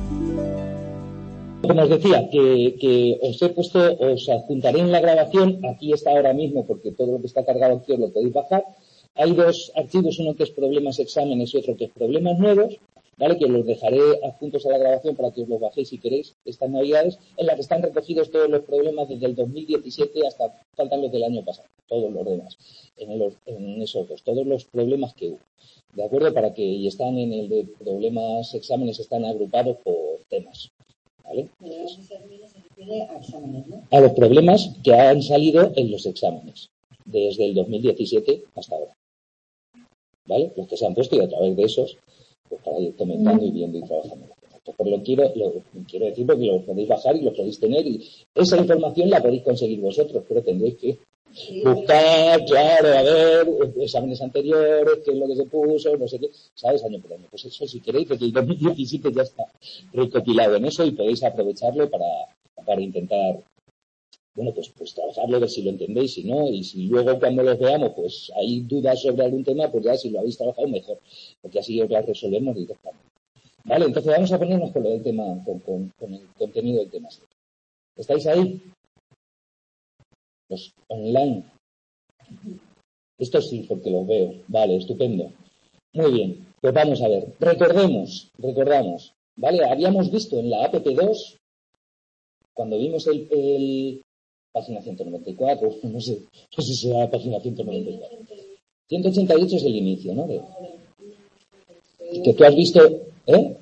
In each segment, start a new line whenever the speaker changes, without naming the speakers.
Como os decía, que os he puesto, os adjuntaré en la grabación, aquí está ahora mismo porque todo lo que está cargado aquí os lo podéis bajar. Hay dos archivos, uno que es problemas exámenes y otro que es problemas nuevos, ¿vale? Que los dejaré adjuntos a la grabación para que os los bajéis si queréis estas navidades, en la que están recogidos todos los problemas desde el 2017 hasta faltan los del año pasado, todos los demás, en esos dos, todos los problemas que hubo. ¿De acuerdo? Y están en el de problemas exámenes, están agrupados por temas. ¿Vale? A los problemas que han salido en los exámenes desde el 2017 hasta ahora, ¿vale? Los que se han puesto y a través de esos pues para ir comentando y viendo y trabajando. Por lo quiero decir porque lo podéis bajar y lo podéis tener y esa información la podéis conseguir vosotros, pero tendréis que buscar, claro, a ver, exámenes anteriores, qué es lo que se puso, no sé qué, ¿sabes? Año por año. Pues eso, si queréis, desde el 2017 ya está recopilado en eso y podéis aprovecharlo para intentar, bueno, pues trabajarlo, ver si lo entendéis, si no, y si luego cuando los veamos, pues hay dudas sobre algún tema, pues ya si lo habéis trabajado mejor, porque así os las resolvemos directamente. Vale, entonces vamos a ponernos con lo del tema, con el contenido del tema. ¿Estáis ahí? Los online. Esto sí, porque los veo. Vale, estupendo. Muy bien, pues vamos a ver. Recordamos, ¿vale? Habíamos visto en la APP2, cuando vimos el página 194, no sé si será la página 194. 188 es el inicio, ¿no? Que tú has visto, ¿eh?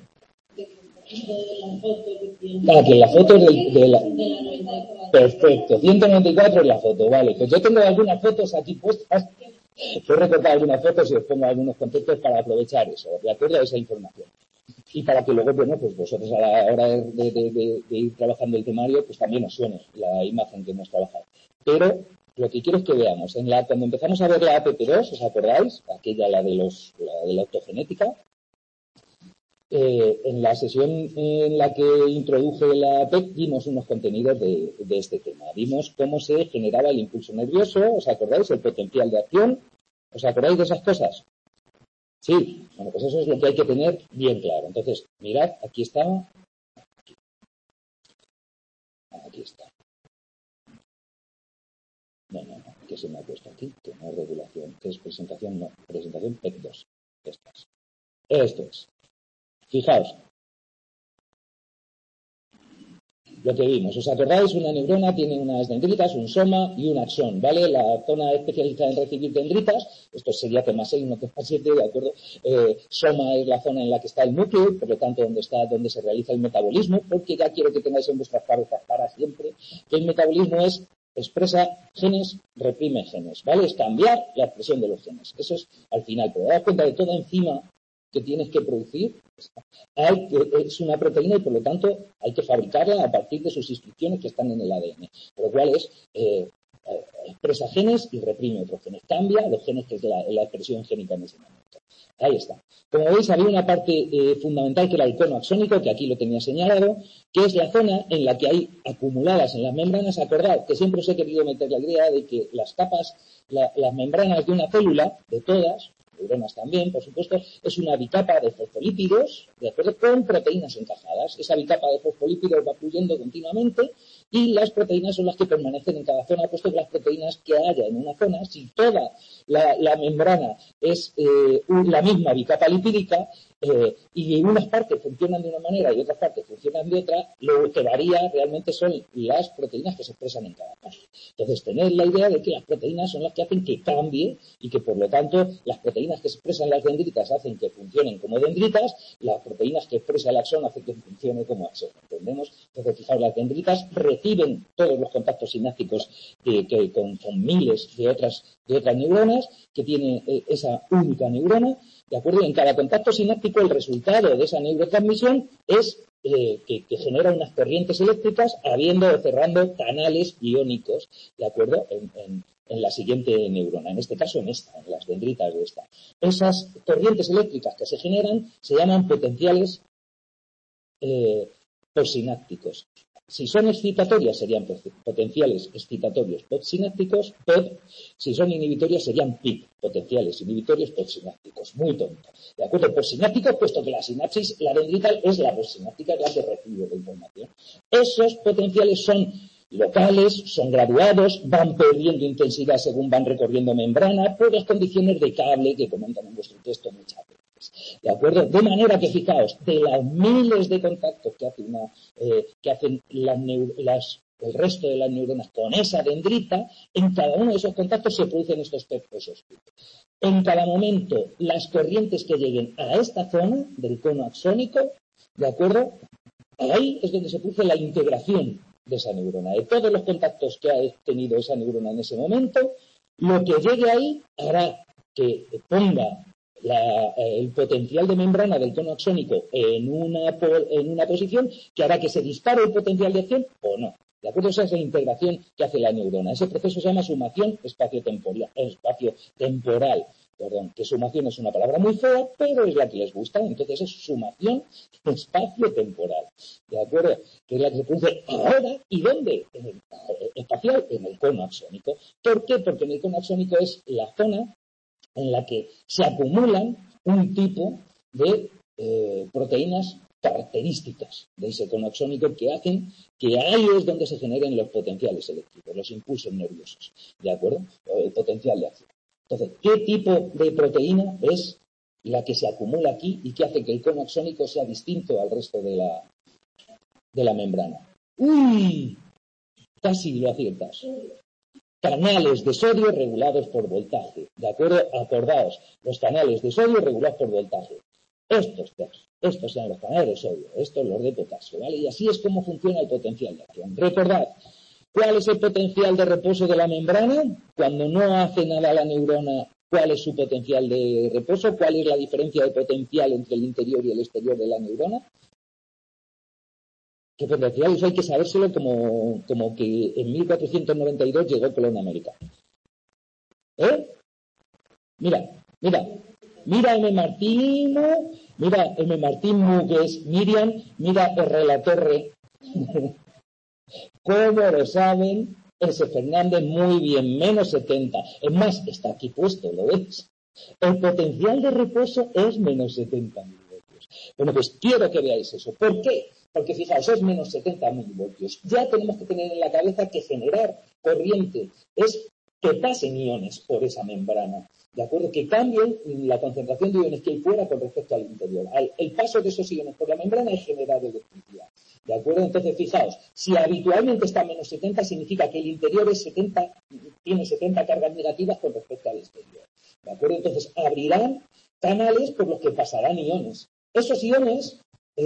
Que la foto de la... Perfecto, 194 es la foto, vale. Pues yo tengo algunas fotos aquí puestas. He recortado algunas fotos y os pongo algunos conceptos para aprovechar eso, de acuerdo a esa información. Y para que luego, bueno, pues vosotros a la hora de ir trabajando el temario, pues también os suene la imagen que hemos trabajado. Pero lo que quiero es que veamos, cuando empezamos a ver la APP2, ¿os acordáis? Aquella, la de la optogenética. En la sesión en la que introduje la PEC vimos unos contenidos de este tema. Vimos cómo se generaba el impulso nervioso, ¿os acordáis? El potencial de acción. ¿Os acordáis de esas cosas? Sí. Bueno, pues eso es lo que hay que tener bien claro. Entonces, mirad, aquí está. Aquí está. No, que se me ha puesto aquí, que no es regulación, que es presentación, no, presentación PEC 2. Esto es. Fijaos. Lo que vimos, ¿os acordáis? Una neurona tiene unas dendritas, un soma y un axón, ¿vale? La zona especializada en recibir dendritas, esto sería tema 6, no tema 7, ¿de acuerdo? Soma es la zona en la que está el núcleo, por lo tanto, donde se realiza el metabolismo, porque ya quiero que tengáis en vuestras cabezas para siempre que el metabolismo expresa genes, reprime genes, ¿vale? Es cambiar la expresión de los genes. Eso es al final, pero das cuenta de toda enzima que tienes que producir, es una proteína y por lo tanto hay que fabricarla a partir de sus instrucciones que están en el ADN, por lo cual expresa genes y reprime otros genes, cambia los genes que es la expresión génica en ese momento. Ahí está. Como veis, había una parte fundamental que era el cono axónico, que aquí lo tenía señalado, que es la zona en la que hay acumuladas en las membranas. Acordad que siempre os he querido meter la idea de que las capas, las membranas de una célula, de todas, neuronas también, por supuesto, es una bicapa de fosfolípidos, de acuerdo, con proteínas encajadas. Esa bicapa de fosfolípidos va fluyendo continuamente y las proteínas son las que permanecen en cada zona, puesto que las proteínas que haya en una zona, si toda la membrana es la misma bicapa lipídica, y unas partes funcionan de una manera y otras partes funcionan de otra, lo que varía realmente son las proteínas que se expresan en cada parte. Entonces, tener la idea de que las proteínas son las que hacen que cambie y que, por lo tanto, las proteínas que se expresan las dendritas hacen que funcionen como dendritas, las proteínas que expresa el axón hacen que funcione como axón. ¿Entendemos? Entonces, fijaos, las dendritas reciben todos los contactos sinápticos con miles de otras neuronas que tiene esa única neurona. ¿De acuerdo? En cada contacto sináptico el resultado de esa neurotransmisión es que genera unas corrientes eléctricas abriendo o cerrando canales iónicos, ¿de acuerdo? En la siguiente neurona, en este caso en las dendritas de esta. Esas corrientes eléctricas que se generan se llaman potenciales postsinápticos. Si son excitatorias serían potenciales excitatorios postsinápticos, PEP. Si son inhibitorias serían PIP, potenciales inhibitorios postsinápticos. Muy tonto. ¿De acuerdo? Postsinápticos, puesto que la sinapsis, la dendrital es la postsináptica, es la que recibe la información. Esos potenciales son locales, son graduados, van perdiendo intensidad según van recorriendo membrana, por las condiciones de cable que comentan en vuestro texto muchas veces. ¿De acuerdo? De manera que, fijaos, de las miles de contactos que hacen el resto de las neuronas con esa dendrita, en cada uno de esos contactos se producen estos peptosos. En cada momento, las corrientes que lleguen a esta zona del cono axónico, ¿de acuerdo? Ahí es donde se produce la integración de esa neurona. De todos los contactos que ha tenido esa neurona en ese momento, lo que llegue ahí hará que ponga el potencial de membrana del cono axónico en una posición que hará que se dispare el potencial de acción o no. ¿De acuerdo? Esa es la integración que hace la neurona. Ese proceso se llama sumación espaciotemporal. Que sumación es una palabra muy fea, pero es la que les gusta. Entonces es sumación espaciotemporal. ¿De acuerdo? Que es la que se produce ahora y ¿dónde? Espacial, en el cono axónico. ¿Por qué? Porque en el cono axónico es la zona en la que se acumulan un tipo de proteínas características de ese cono axónico que hacen que ahí es donde se generen los potenciales eléctricos, los impulsos nerviosos, ¿de acuerdo? El potencial de acción. Entonces, ¿qué tipo de proteína es la que se acumula aquí y que hace que el cono axónico sea distinto al resto de la membrana? ¡Uy! Casi lo aciertas. Canales de sodio regulados por voltaje. ¿De acuerdo? Acordaos, los canales de sodio regulados por voltaje. Estos sean los canales de sodio, estos los de potasio, ¿vale? Y así es como funciona el potencial de acción. Recordad, ¿cuál es el potencial de reposo de la membrana? Cuando no hace nada la neurona, ¿cuál es su potencial de reposo? ¿Cuál es la diferencia de potencial entre el interior y el exterior de la neurona? ¿Qué potencial? Eso hay que sabérselo como que en 1492 llegó Colón a América. Mira M. Martín Mu, que es Miriam, mira R. La Torre. ¿Cómo lo saben? S. Fernández, muy bien, menos 70. Es más, está aquí puesto, ¿lo ves? El potencial de reposo es menos 70 milivoltios. Bueno, pues quiero que veáis eso. ¿Por qué? Porque fijaos, es menos 70 milivoltios. Ya tenemos que tener en la cabeza que generar corriente es que pasen iones por esa membrana. ¿De acuerdo? Que cambien la concentración de iones que hay fuera con respecto al interior. El paso de esos iones por la membrana es generar electricidad. ¿De acuerdo? Entonces, fijaos, si habitualmente está menos 70, significa que el interior tiene 70 cargas negativas con respecto al exterior. ¿De acuerdo? Entonces, abrirán canales por los que pasarán iones. Esos iones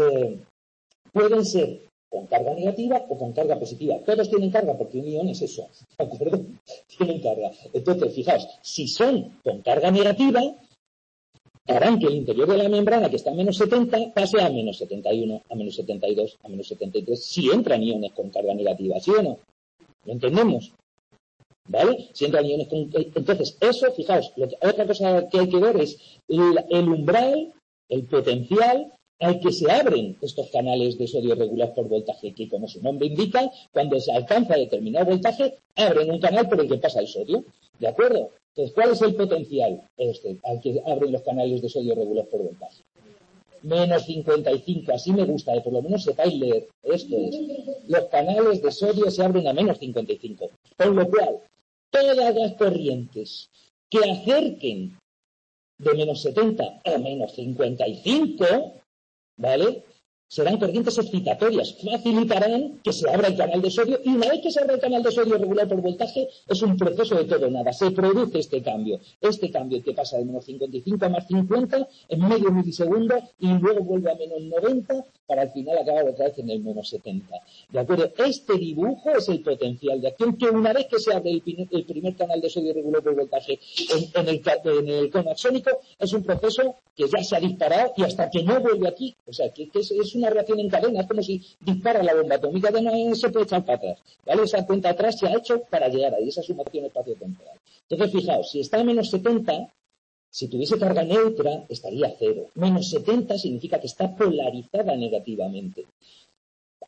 pueden ser con carga negativa o con carga positiva. Todos tienen carga porque un ion es eso, ¿de acuerdo? Tienen carga. Entonces, fijaos, si son con carga negativa, harán que el interior de la membrana, que está a menos 70, pase a menos 71, a menos 72, a menos 73, si entran iones con carga negativa, ¿sí o no? ¿Lo entendemos? ¿Vale? Si entran iones con... Entonces, eso, fijaos, otra cosa que hay que ver es el umbral, el potencial al que se abren estos canales de sodio regulados por voltaje, que como su nombre indica, cuando se alcanza determinado voltaje, abren un canal por el que pasa el sodio. ¿De acuerdo? Entonces, ¿cuál es el potencial al que abren los canales de sodio regulados por voltaje? Menos 55, así me gusta, por lo menos sepáis leer. Esto es, los canales de sodio se abren a menos 55. Por lo cual, todas las corrientes que acerquen de menos 70 a menos 55, ¿vale? Serán corrientes excitatorias, facilitarán que se abra el canal de sodio, y una vez que se abra el canal de sodio regulado por voltaje, es un proceso de todo o nada. Se produce este cambio que pasa de menos 55 a más 50 en medio milisegundo y luego vuelve a menos 90 para al final acabar otra vez en el menos 70. ¿De acuerdo? Este dibujo es el potencial de acción que una vez que se abre el primer canal de sodio regulado por voltaje en el cono axónico, es un proceso que ya se ha disparado y hasta que no vuelve aquí, o sea, que es una reacción en cadena, es como si dispara la bomba atómica, de no se puede echar para atrás, ¿vale? Esa cuenta atrás se ha hecho para llegar ahí, esa sumación espacio-temporal. Entonces, fijaos, si está a menos 70, si tuviese carga neutra, estaría a 0. Menos 70 significa que está polarizada negativamente.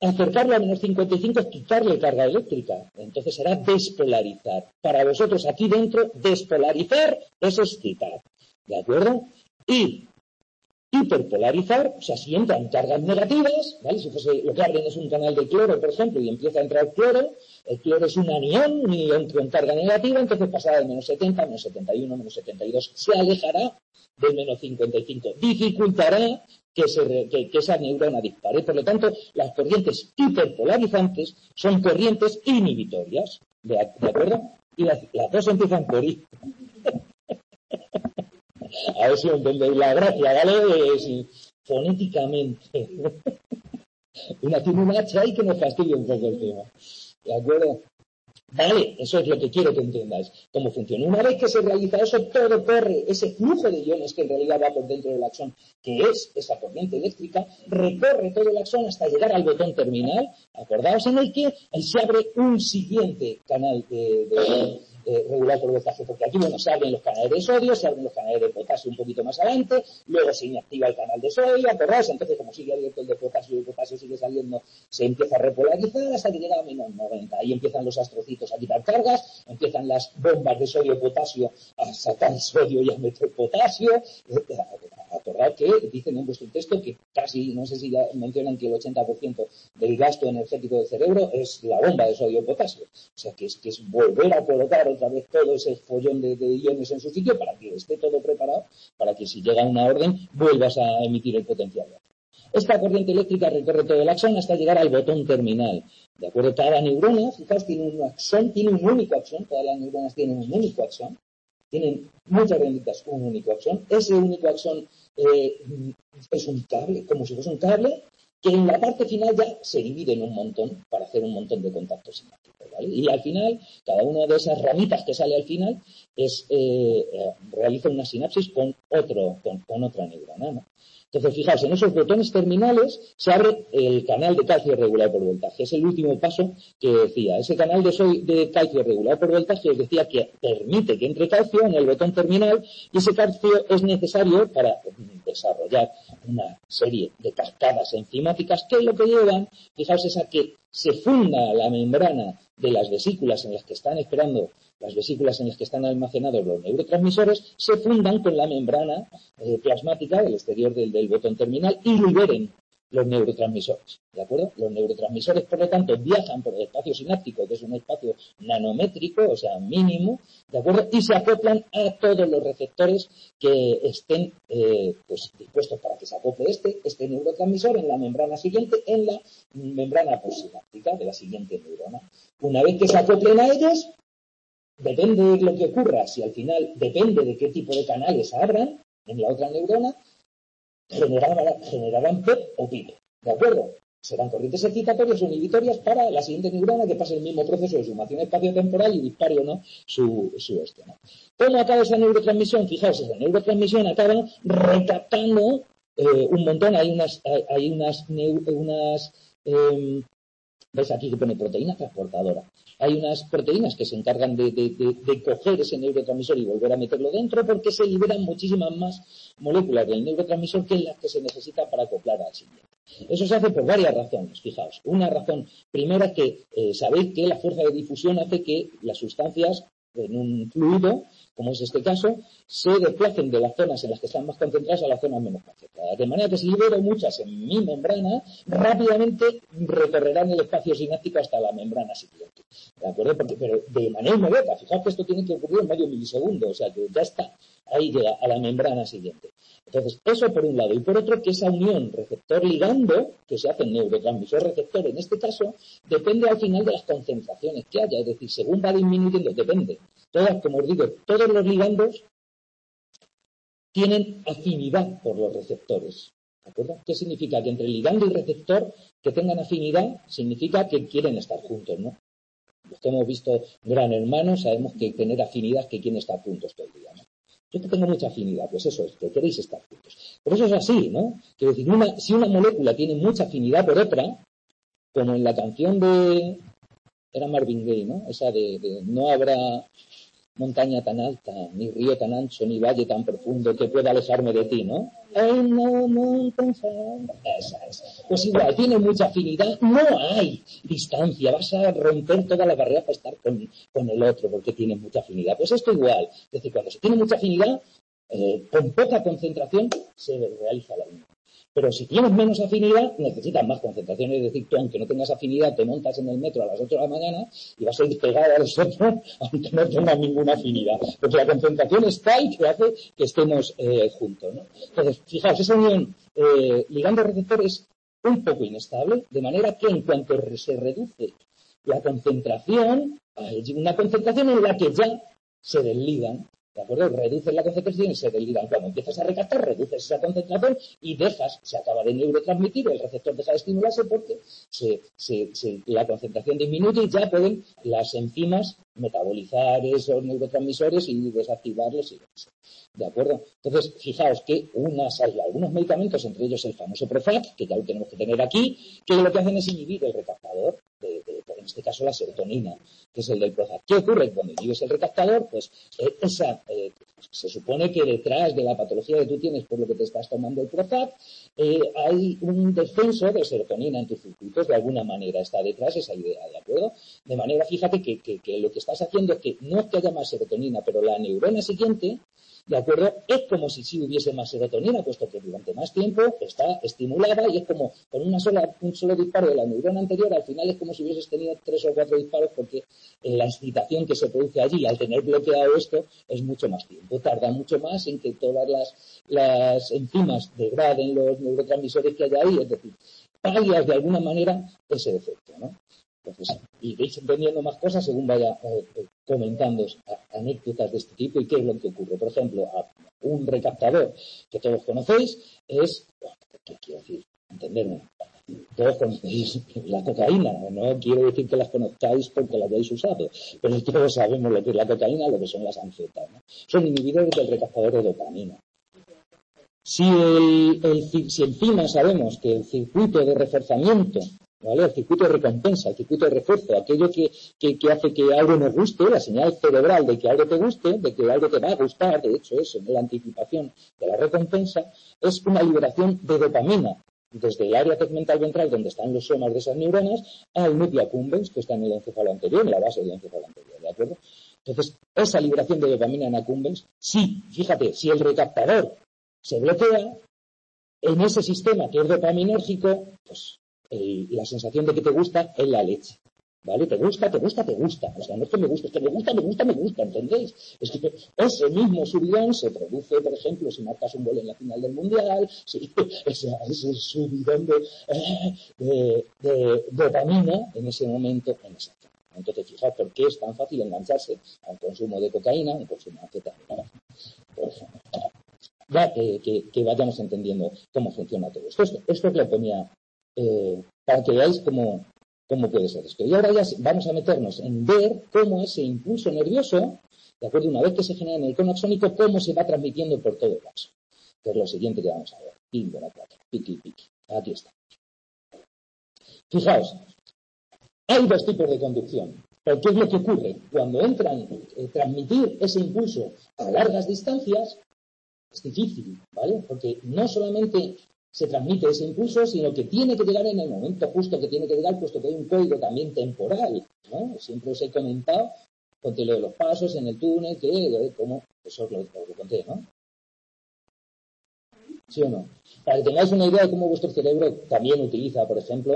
acercarlo a menos 55 es quitarle carga eléctrica. Entonces será despolarizar. Para vosotros aquí dentro, despolarizar es excitar. ¿De acuerdo? Y hiperpolarizar, o sea, si entran cargas negativas, ¿vale? Si fuese, lo que abren es un canal de cloro, por ejemplo, y empieza a entrar cloro, el cloro es un anión con carga negativa, entonces pasará de menos 70, menos 71, menos 72, se alejará del menos 55, dificultará que esa neurona dispare. Por lo tanto, las corrientes hiperpolarizantes son corrientes inhibitorias, ¿de acuerdo? Y las dos empiezan por I. A ver si entendéis la gracia, ¿vale? Si fonéticamente. Una tiene una H ahí que nos fastidia un poco el tema. ¿De acuerdo? Vale, eso es lo que quiero que entendáis. Cómo funciona. Una vez que se realiza eso, todo corre, ese flujo de iones que en realidad va por dentro del axón, que es esa corriente eléctrica, recorre todo el axón hasta llegar al botón terminal, acordaos, en el que se abre un siguiente canal regular por voltaje, porque aquí, bueno, se abren los canales de sodio, se abren los canales de potasio un poquito más adelante, luego se inactiva el canal de sodio, acordaos, entonces como sigue abierto el de potasio y el potasio sigue saliendo, se empieza a repolarizar hasta que llega a menos 90, ahí empiezan los astrocitos a quitar cargas, empiezan las bombas de sodio-potasio a sacar sodio y a meter potasio. Acordad que dicen en vuestro texto que casi, no sé si ya mencionan que el 80% del gasto energético del cerebro es la bomba de sodio-potasio. O sea, que es volver a colocar otra vez todo ese follón de iones en su sitio para que esté todo preparado, para que si llega una orden vuelvas a emitir el potencial. Esta corriente eléctrica recorre todo el axón hasta llegar al botón terminal. ¿De acuerdo? Cada neurona, fijaos, tiene un axón, tiene un único axón, todas las neuronas tienen un único axón. Tienen muchas benditas un único axón. Ese único axón es un cable, como si fuese un cable, que en la parte final ya se divide en un montón para hacer un montón de contactos sinápticos, ¿vale? Y al final, cada una de esas ramitas que sale al final realiza una sinapsis con otra neurona, ¿no? Entonces, fijaos, en esos botones terminales se abre el canal de calcio regular por voltaje. Es el último paso que decía. Ese canal de calcio regular por voltaje os decía que permite que entre calcio en el botón terminal, y ese calcio es necesario para desarrollar una serie de cascadas enzimáticas que lo que llevan, fijaos, es a que se funda la membrana de las vesículas en las que están esperando, las vesículas en las que están almacenados los neurotransmisores, se fundan con la membrana plasmática del exterior del botón terminal y liberen los neurotransmisores, ¿de acuerdo? Los neurotransmisores, por lo tanto, viajan por el espacio sináptico, que es un espacio nanométrico, o sea, mínimo, ¿de acuerdo? Y se acoplan a todos los receptores que estén dispuestos para que se acople este neurotransmisor en la membrana siguiente, en la membrana postsináptica de la siguiente neurona. Una vez que se acoplen a ellos, depende de lo que ocurra, si al final depende de qué tipo de canales abran en la otra neurona, generarán PEP o PIP, ¿de acuerdo? Serán corrientes excitatorias o inhibitorias para la siguiente neurona que pase el mismo proceso de sumación espaciotemporal y dispare o no su ¿no? ¿Cómo acaba esa neurotransmisión? Fijaos, esa neurotransmisión acaba recaptando un montón, ¿ves aquí que pone proteína transportadora? Hay unas proteínas que se encargan de coger ese neurotransmisor y volver a meterlo dentro, porque se liberan muchísimas más moléculas del neurotransmisor que las que se necesitan para acoplar al siguiente. Eso se hace por varias razones, fijaos. Una razón primera es que sabéis que la fuerza de difusión hace que las sustancias en un fluido, como es este caso, se desplacen de las zonas en las que están más concentradas a las zonas menos concentradas. De manera que si libero muchas en mi membrana, rápidamente recorrerán el espacio sináptico hasta la membrana siguiente. ¿De acuerdo? Pero de manera inmediata. Fijaos que esto tiene que ocurrir en medio milisegundo, o sea que ya está. Ahí llega a la membrana siguiente. Entonces, eso por un lado. Y por otro, que esa unión receptor-ligando, que se hace en neurotransmisor-receptor en este caso, depende al final de las concentraciones que haya. Es decir, según va disminuyendo, depende. Todas, como os digo, todos los ligandos tienen afinidad por los receptores. ¿De acuerdo? ¿Qué significa? Que entre ligando y receptor que tengan afinidad significa que quieren estar juntos, ¿no? Los que hemos visto Gran Hermano sabemos que tener afinidad es que quieren estar juntos todo el día, ¿no? Yo que tengo mucha afinidad, pues eso es, que queréis estar juntos. Por eso es así, ¿no? Quiero decir, si una molécula tiene mucha afinidad por otra, como en la canción era Marvin Gaye, ¿no? Esa de no habrá montaña tan alta, ni río tan ancho, ni valle tan profundo que pueda alejarme de ti, ¿no? Ay, no, mountain far. Esa es. Pues igual, tiene mucha afinidad, no hay distancia, vas a romper toda la barrera para estar con el otro, porque tiene mucha afinidad. Pues esto igual, es decir, cuando se tiene mucha afinidad, con poca concentración se realiza la unión. Pero si tienes menos afinidad, necesitas más concentración. Es decir, tú, aunque no tengas afinidad, te montas en el metro a las 8 de la mañana y vas a ir pegado a los otros, aunque no tengas ninguna afinidad. Porque la concentración es tal que hace que estemos juntos, ¿no? Entonces, fijaos, esa unión ligando-receptor es un poco inestable, de manera que en cuanto se reduce la concentración, hay una concentración en la que ya se desligan. ¿De acuerdo? Reduces la concentración y se desligan. Cuando empiezas a recaptar, reduces esa concentración y se acaba de neurotransmitir, el receptor deja de estimularse porque la concentración disminuye y ya pueden las enzimas metabolizar esos neurotransmisores y desactivarlos. ¿De acuerdo? Entonces, fijaos que hay algunos medicamentos, entre ellos el famoso Prozac, que ya lo tenemos que tener aquí, que lo que hacen es inhibir el recaptador, en este caso la serotonina, que es el del Prozac. ¿Qué ocurre? Cuando inhibes el recaptador, pues se supone que detrás de la patología que tú tienes por lo que te estás tomando el Prozac, hay un descenso de serotonina en tus circuitos, de alguna manera está detrás esa idea, ¿de acuerdo? De manera, fíjate que lo que estás haciendo es que no es que haya más serotonina, pero la neurona siguiente, ¿de acuerdo? Es como si sí hubiese más serotonina, puesto que durante más tiempo está estimulada y es como con un solo disparo de la neurona anterior, al final es como si hubieses tenido 3 o 4 disparos porque la excitación que se produce allí al tener bloqueado esto es mucho más tiempo, tarda mucho más en que todas las enzimas degraden los neurotransmisores que hay ahí, es decir, palias de alguna manera ese efecto, ¿no? Entonces, y veis entendiendo más cosas según vaya comentando anécdotas de este tipo y qué es lo que ocurre. Por ejemplo, un recaptador que todos conocéis es, ¿qué quiero decir? Entenderme. Todos conocéis la cocaína, no quiero decir que las conozcáis porque la hayáis usado, pero todos sabemos lo que es la cocaína, lo que son las anfetaminas, ¿no? Son inhibidores del recaptador de dopamina. Si encima sabemos que el circuito de reforzamiento, ¿vale? El circuito de recompensa, el circuito de refuerzo, aquello que hace que algo nos guste, la señal cerebral de que algo te guste, de que algo te va a gustar, de hecho eso, la anticipación de la recompensa, es una liberación de dopamina desde el área tegmental ventral, donde están los somas de esas neuronas, al núcleo accumbens, que está en el encéfalo anterior, en la base del encéfalo anterior, ¿de acuerdo? Entonces, esa liberación de dopamina en accumbens, sí, fíjate, si el recaptador se bloquea, en ese sistema que es dopaminérgico, pues la sensación de que te gusta es la leche, ¿vale? Te gusta. O sea, no es que me guste, es que me gusta, ¿entendéis? Es que ese mismo subidón se produce, por ejemplo, si marcas un gol en la final del Mundial, sí, ese subidón de dopamina en ese momento, en esa zona. Entonces, fijaos por qué es tan fácil engancharse al consumo de cocaína, al consumo de anfetamina, por ejemplo. Ya que vayamos entendiendo cómo funciona todo esto. Esto es lo ponía para que veáis cómo puede ser esto. Y ahora ya vamos a meternos en ver cómo ese impulso nervioso, de acuerdo, una vez que se genera en el cono axónico, cómo se va transmitiendo por todo el axón. Que es lo siguiente que vamos a ver. Píldora 4, piqui. Aquí está. Fijaos, hay dos tipos de conducción. ¿Pero qué es lo que ocurre? Cuando entran transmitir ese impulso a largas distancias, es difícil, ¿vale? Porque no solamente se transmite ese impulso, sino que tiene que llegar en el momento justo que tiene que llegar, puesto que hay un código también temporal, ¿no? Siempre os he comentado, conté lo de los pasos en el túnel, como eso os lo conté, ¿no? ¿Sí o no? Para que tengáis una idea de cómo vuestro cerebro también utiliza, por ejemplo,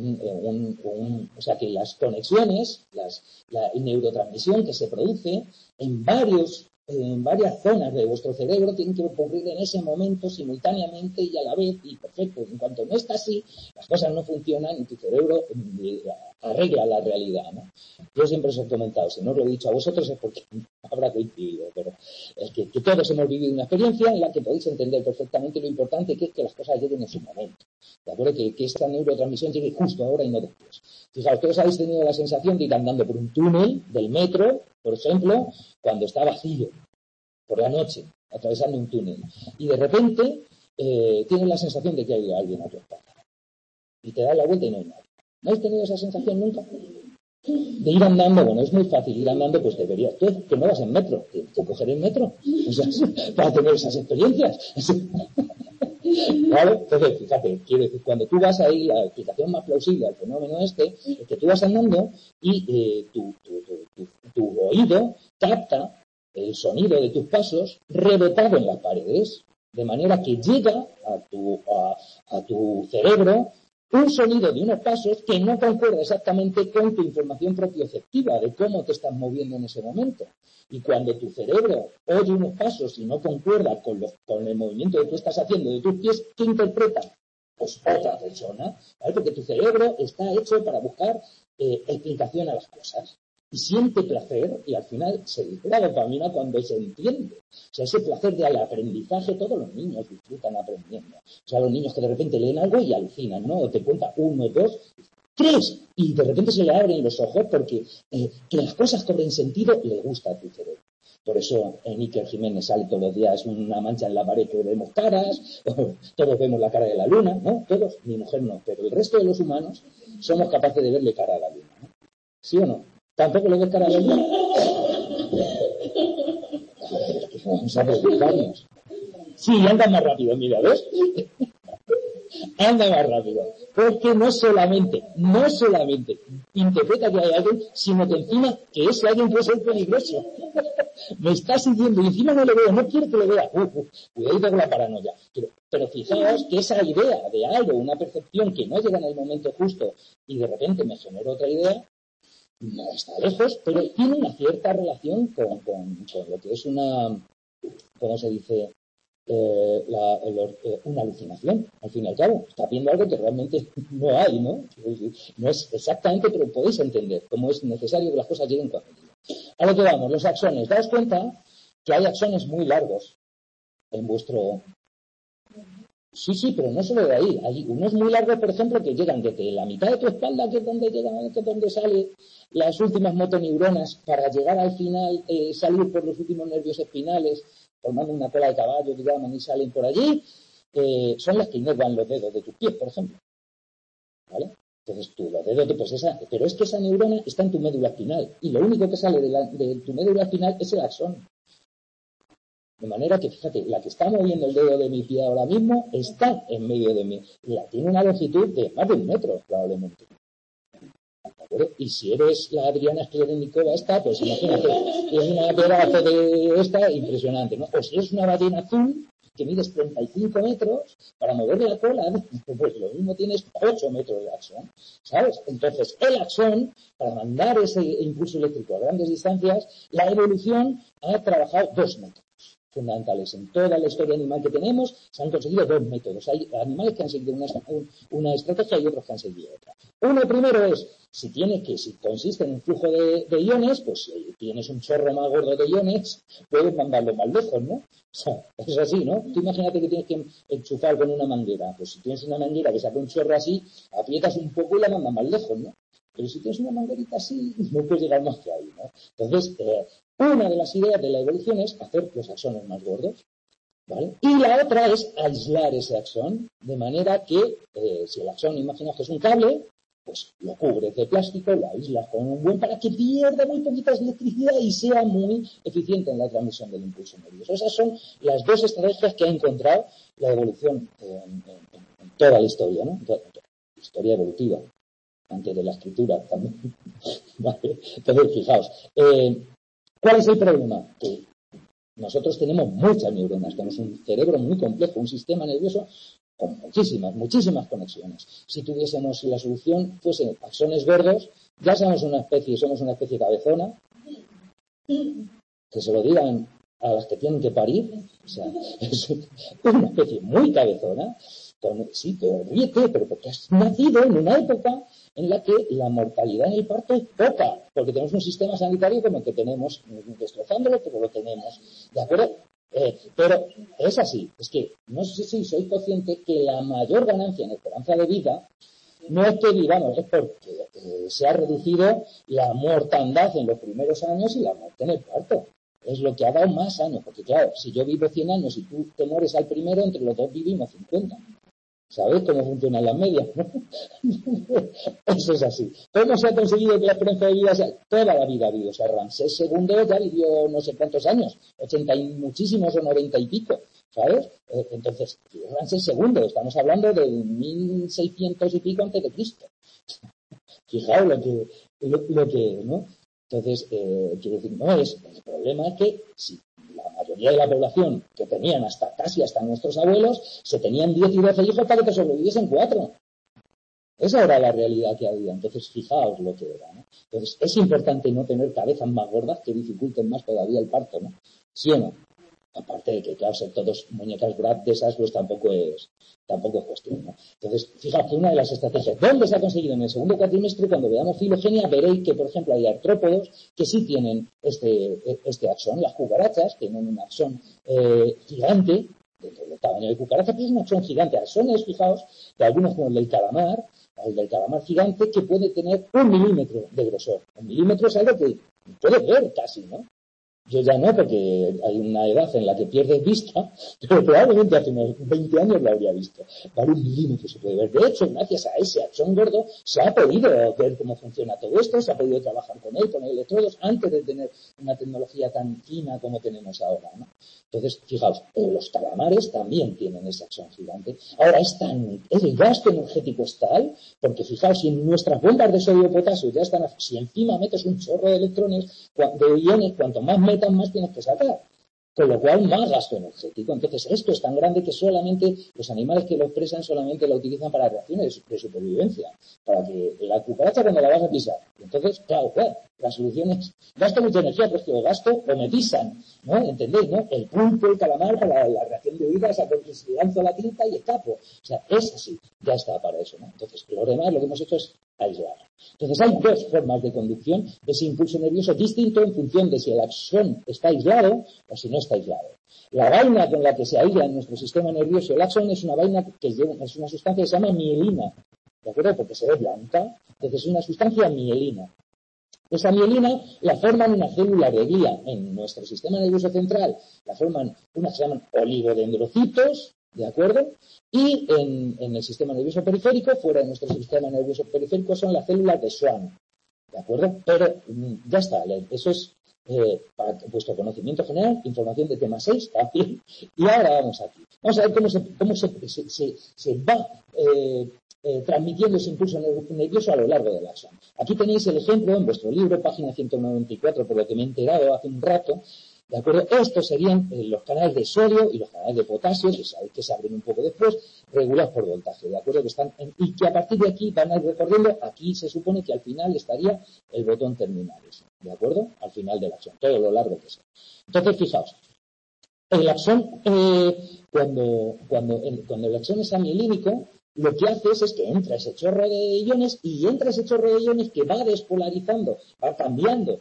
o sea, que las conexiones, la neurotransmisión que se produce en varias zonas de vuestro cerebro tienen que ocurrir en ese momento simultáneamente y a la vez y perfecto. En cuanto no está así, las cosas no funcionan y tu cerebro arregla la realidad, ¿no? Yo siempre os he comentado, si no os lo he dicho a vosotros es porque habrá coincidido, pero es que todos hemos vivido una experiencia en la que podéis entender perfectamente lo importante que es que las cosas lleguen en su momento. ¿De acuerdo? Que esta neurotransmisión llegue justo ahora y no después. Fijaos, todos habéis tenido la sensación de ir andando por un túnel del metro, por ejemplo, cuando está vacío, por la noche, atravesando un túnel. Y de repente tienes la sensación de que hay alguien a tu espalda. Y te das la vuelta y no hay nadie. ¿No habéis tenido esa sensación nunca? De ir andando, bueno, es muy fácil ir andando, pues deberías, tú que no vas en metro, tienes que coger el metro, o sea, para tener esas experiencias. ¿Vale? Entonces, fíjate, quiero decir, cuando tú vas ahí, la explicación más plausible al fenómeno es que tú vas andando y tu oído capta el sonido de tus pasos rebotado en las paredes, de manera que llega a tu cerebro un sonido de unos pasos que no concuerda exactamente con tu información propioceptiva de cómo te estás moviendo en ese momento. Y cuando tu cerebro oye unos pasos y no concuerda con el movimiento que tú estás haciendo de tus pies, ¿qué interpreta? Pues otra persona, ¿vale? Porque tu cerebro está hecho para buscar explicación a las cosas. Y siente placer y al final se libera dopamina cuando se entiende. O sea, ese placer del aprendizaje, todos los niños disfrutan aprendiendo. O sea, los niños que de repente leen algo y alucinan, ¿no? O te cuenta 1, 2, 3, y de repente se le abren los ojos porque que las cosas cobren sentido le gusta a tu cerebro. Por eso en Iker Jiménez sale todos los días una mancha en la pared que vemos caras, todos vemos la cara de la luna, ¿no? Todos, mi mujer no, pero el resto de los humanos somos capaces de verle cara a la luna, ¿no? ¿Sí o no? ¿Tampoco le ves cara a la luna? Vamos a preocuparnos. Sí, anda más rápido, mira, ¿ves? Anda más rápido. Porque no solamente interpreta que hay alguien, sino que encima que ese alguien puede ser peligroso. Me está siguiendo y encima no le veo, no quiero que le vea. Cuidado con la paranoia. Pero fijaos que esa idea de algo, una percepción que no llega en el momento justo y de repente me genera otra idea, no está lejos, pero tiene una cierta relación con lo que es una, ¿cómo se dice? Una alucinación, al fin y al cabo. Está viendo algo que realmente no hay, ¿no? No es exactamente, pero podéis entender cómo es necesario que las cosas lleguen cuando lleguen. A lo que vamos, los axones. Daos cuenta que hay axones muy largos en vuestro... Sí, pero no solo de ahí. Hay unos muy largos, por ejemplo, que llegan desde la mitad de tu espalda, que es donde llegan, que es donde salen las últimas motoneuronas, para llegar al final, salir por los últimos nervios espinales, formando una cola de caballo, que llaman, y salen por allí, son las que inervan los dedos de tus pies, por ejemplo. ¿Vale? Entonces tú, los dedos, pues pero es que esa neurona está en tu médula espinal, y lo único que sale de tu médula espinal es el axón. De manera que, fíjate, la que está moviendo el dedo de mi pie ahora mismo está en medio de mí. Tiene una longitud de más de 1 metro, probablemente. ¿De acuerdo? Y si eres la Adriana Sklerenikova esta, pues imagínate, es una pedazo de esta impresionante, ¿no? O si eres una ballena azul, que mides 35 metros, para mover la cola, pues lo mismo tienes 8 metros de axón, ¿sabes? Entonces, el axón, para mandar ese impulso eléctrico a grandes distancias, la evolución ha trabajado 2 metros fundamentales. En toda la historia animal que tenemos se han conseguido 2 métodos. Hay animales que han seguido una estrategia y otros que han seguido otra. Uno primero es, si consiste en un flujo de iones, pues si tienes un chorro más gordo de iones, puedes mandarlo más lejos, ¿no? O sea, es así, ¿no? Tú imagínate que tienes que enchufar con una manguera. Pues si tienes una manguera que saca un chorro así, aprietas un poco y la mandas más lejos, ¿no? Pero si tienes una manguerita así, no puedes llegar más que ahí, ¿no? Entonces, una de las ideas de la evolución es hacer los axones más gordos, ¿vale? Y la otra es aislar ese axón, de manera que si el axón, imaginaos que es un cable, pues lo cubres de plástico, lo aíslas con un buen para que pierda muy poquita electricidad y sea muy eficiente en la transmisión del impulso nervioso. Esas son las 2 estrategias que ha encontrado la evolución en toda la historia, ¿no? La historia evolutiva, antes de la escritura también. ¿Vale? Entonces, fijaos, ¿cuál es el problema? Que nosotros tenemos muchas neuronas, tenemos un cerebro muy complejo, un sistema nervioso con muchísimas conexiones. Si la solución fuese axones gordos, ya somos una especie cabezona, que se lo digan a las que tienen que parir, o sea, es una especie muy cabezona, sí, pero ríete, pero porque has nacido en una época en la que la mortalidad en el parto es poca, porque tenemos un sistema sanitario como el que tenemos, destrozándolo, pero lo tenemos, ¿de acuerdo? Pero es así, es que no sé si soy consciente que la mayor ganancia en esperanza de vida no es que vivamos, es porque se ha reducido la mortandad en los primeros años y la muerte en el parto. Es lo que ha dado más años, porque claro, si yo vivo 100 años y tú te mueres al primero, entre los dos vivimos 50. ¿Sabéis cómo funcionan las medias? Eso es así. ¿Cómo se ha conseguido que la esperanza de vida sea? Toda la vida ha habido? O sea, Ramsés II ya vivió no sé cuántos años, 80 y muchísimos o 90 y pico, ¿sabes? Entonces, Ramsés II, estamos hablando del 1600 y pico antes de Cristo. Fijaos lo que, ¿no? Entonces, quiero decir, no es, el problema es que si la mayoría de la población que tenían casi hasta nuestros abuelos, se tenían 10 y 12 hijos para que te sobreviviesen 4. Esa era la realidad que había. Entonces, fijaos lo que era, ¿no? Entonces, es importante no tener cabezas más gordas que dificulten más todavía el parto, ¿no? ¿Sí o no? Aparte de que, claro, ser todos muñecas Brad de esas, pues tampoco es cuestión, ¿no? Entonces, fijaos que una de las estrategias, ¿dónde se ha conseguido? En el segundo cuatrimestre, cuando veamos filogenia, veréis que, por ejemplo, hay artrópodos que sí tienen este axón. Las cucarachas tienen un axón gigante, del tamaño de cucaracha, pero es un axón gigante. Axones, fijaos, que algunos como el del calamar gigante, que puede tener 1 milímetro de grosor. 1 milímetro es algo que puedes ver casi, ¿no? Yo ya no, porque hay una edad en la que pierdes vista, pero probablemente hace unos 20 años lo habría visto. Vale, 1 milímetro se puede ver. De hecho, gracias a ese axón gordo, se ha podido ver cómo funciona todo esto, se ha podido trabajar con electrodos, antes de tener una tecnología tan fina como tenemos ahora, ¿no? Entonces, fijaos, los calamares también tienen ese axón gigante. Ahora, el gasto energético es tal, porque fijaos, si en nuestras bombas de sodio y potasio ya están, si encima metes un chorro de electrones, de iones, cuanto más metas, más tienes que sacar. Con lo cual, más gasto energético. Entonces, esto es tan grande que solamente los animales que lo expresan solamente lo utilizan para reacciones de supervivencia. Para que la cucaracha cuando la vas a pisar. Entonces, claro, la solución es, gasto mucha energía, pues que lo gasto o me pisan, ¿no? ¿Entendéis, no? El pulpo, el calamar, para la reacción de huida, se lanzo la tinta y escapo. O sea, es así. Ya está para eso, ¿no? Entonces, lo demás lo que hemos hecho es aislar. Entonces, hay dos formas de conducción de ese impulso nervioso distinto en función de si el axón está aislado o si no está aislado. La vaina con la que se aísla en nuestro sistema nervioso el axón es una vaina que es una sustancia que se llama mielina, ¿de acuerdo? Porque se ve blanca, entonces es una sustancia mielina. Esa mielina la forman unas células de glía en nuestro sistema nervioso central, la forman unas que se llaman oligodendrocitos, ¿de acuerdo? Y en el sistema nervioso periférico, fuera de nuestro sistema nervioso periférico, son las células de Schwann, ¿de acuerdo? Pero ya está, eso es para vuestro conocimiento general, información de tema 6 también. Y ahora vamos aquí. Vamos a ver cómo se va transmitiendo ese impulso nervioso a lo largo del axón. Aquí tenéis el ejemplo en vuestro libro, página 194, por lo que me he enterado hace un rato. ¿De acuerdo? Estos serían los canales de sodio y los canales de potasio, que sabéis que se abren un poco después, regulados por voltaje, ¿de acuerdo? Y que a partir de aquí van a ir recorriendo, aquí se supone que al final estaría el botón terminal, ¿de acuerdo? Al final del axón, todo lo largo que sea. Entonces, fijaos, el axón, cuando el axón es amielínico, lo que hace es que entra ese chorro de iones y entra ese chorro de iones que va despolarizando, va cambiando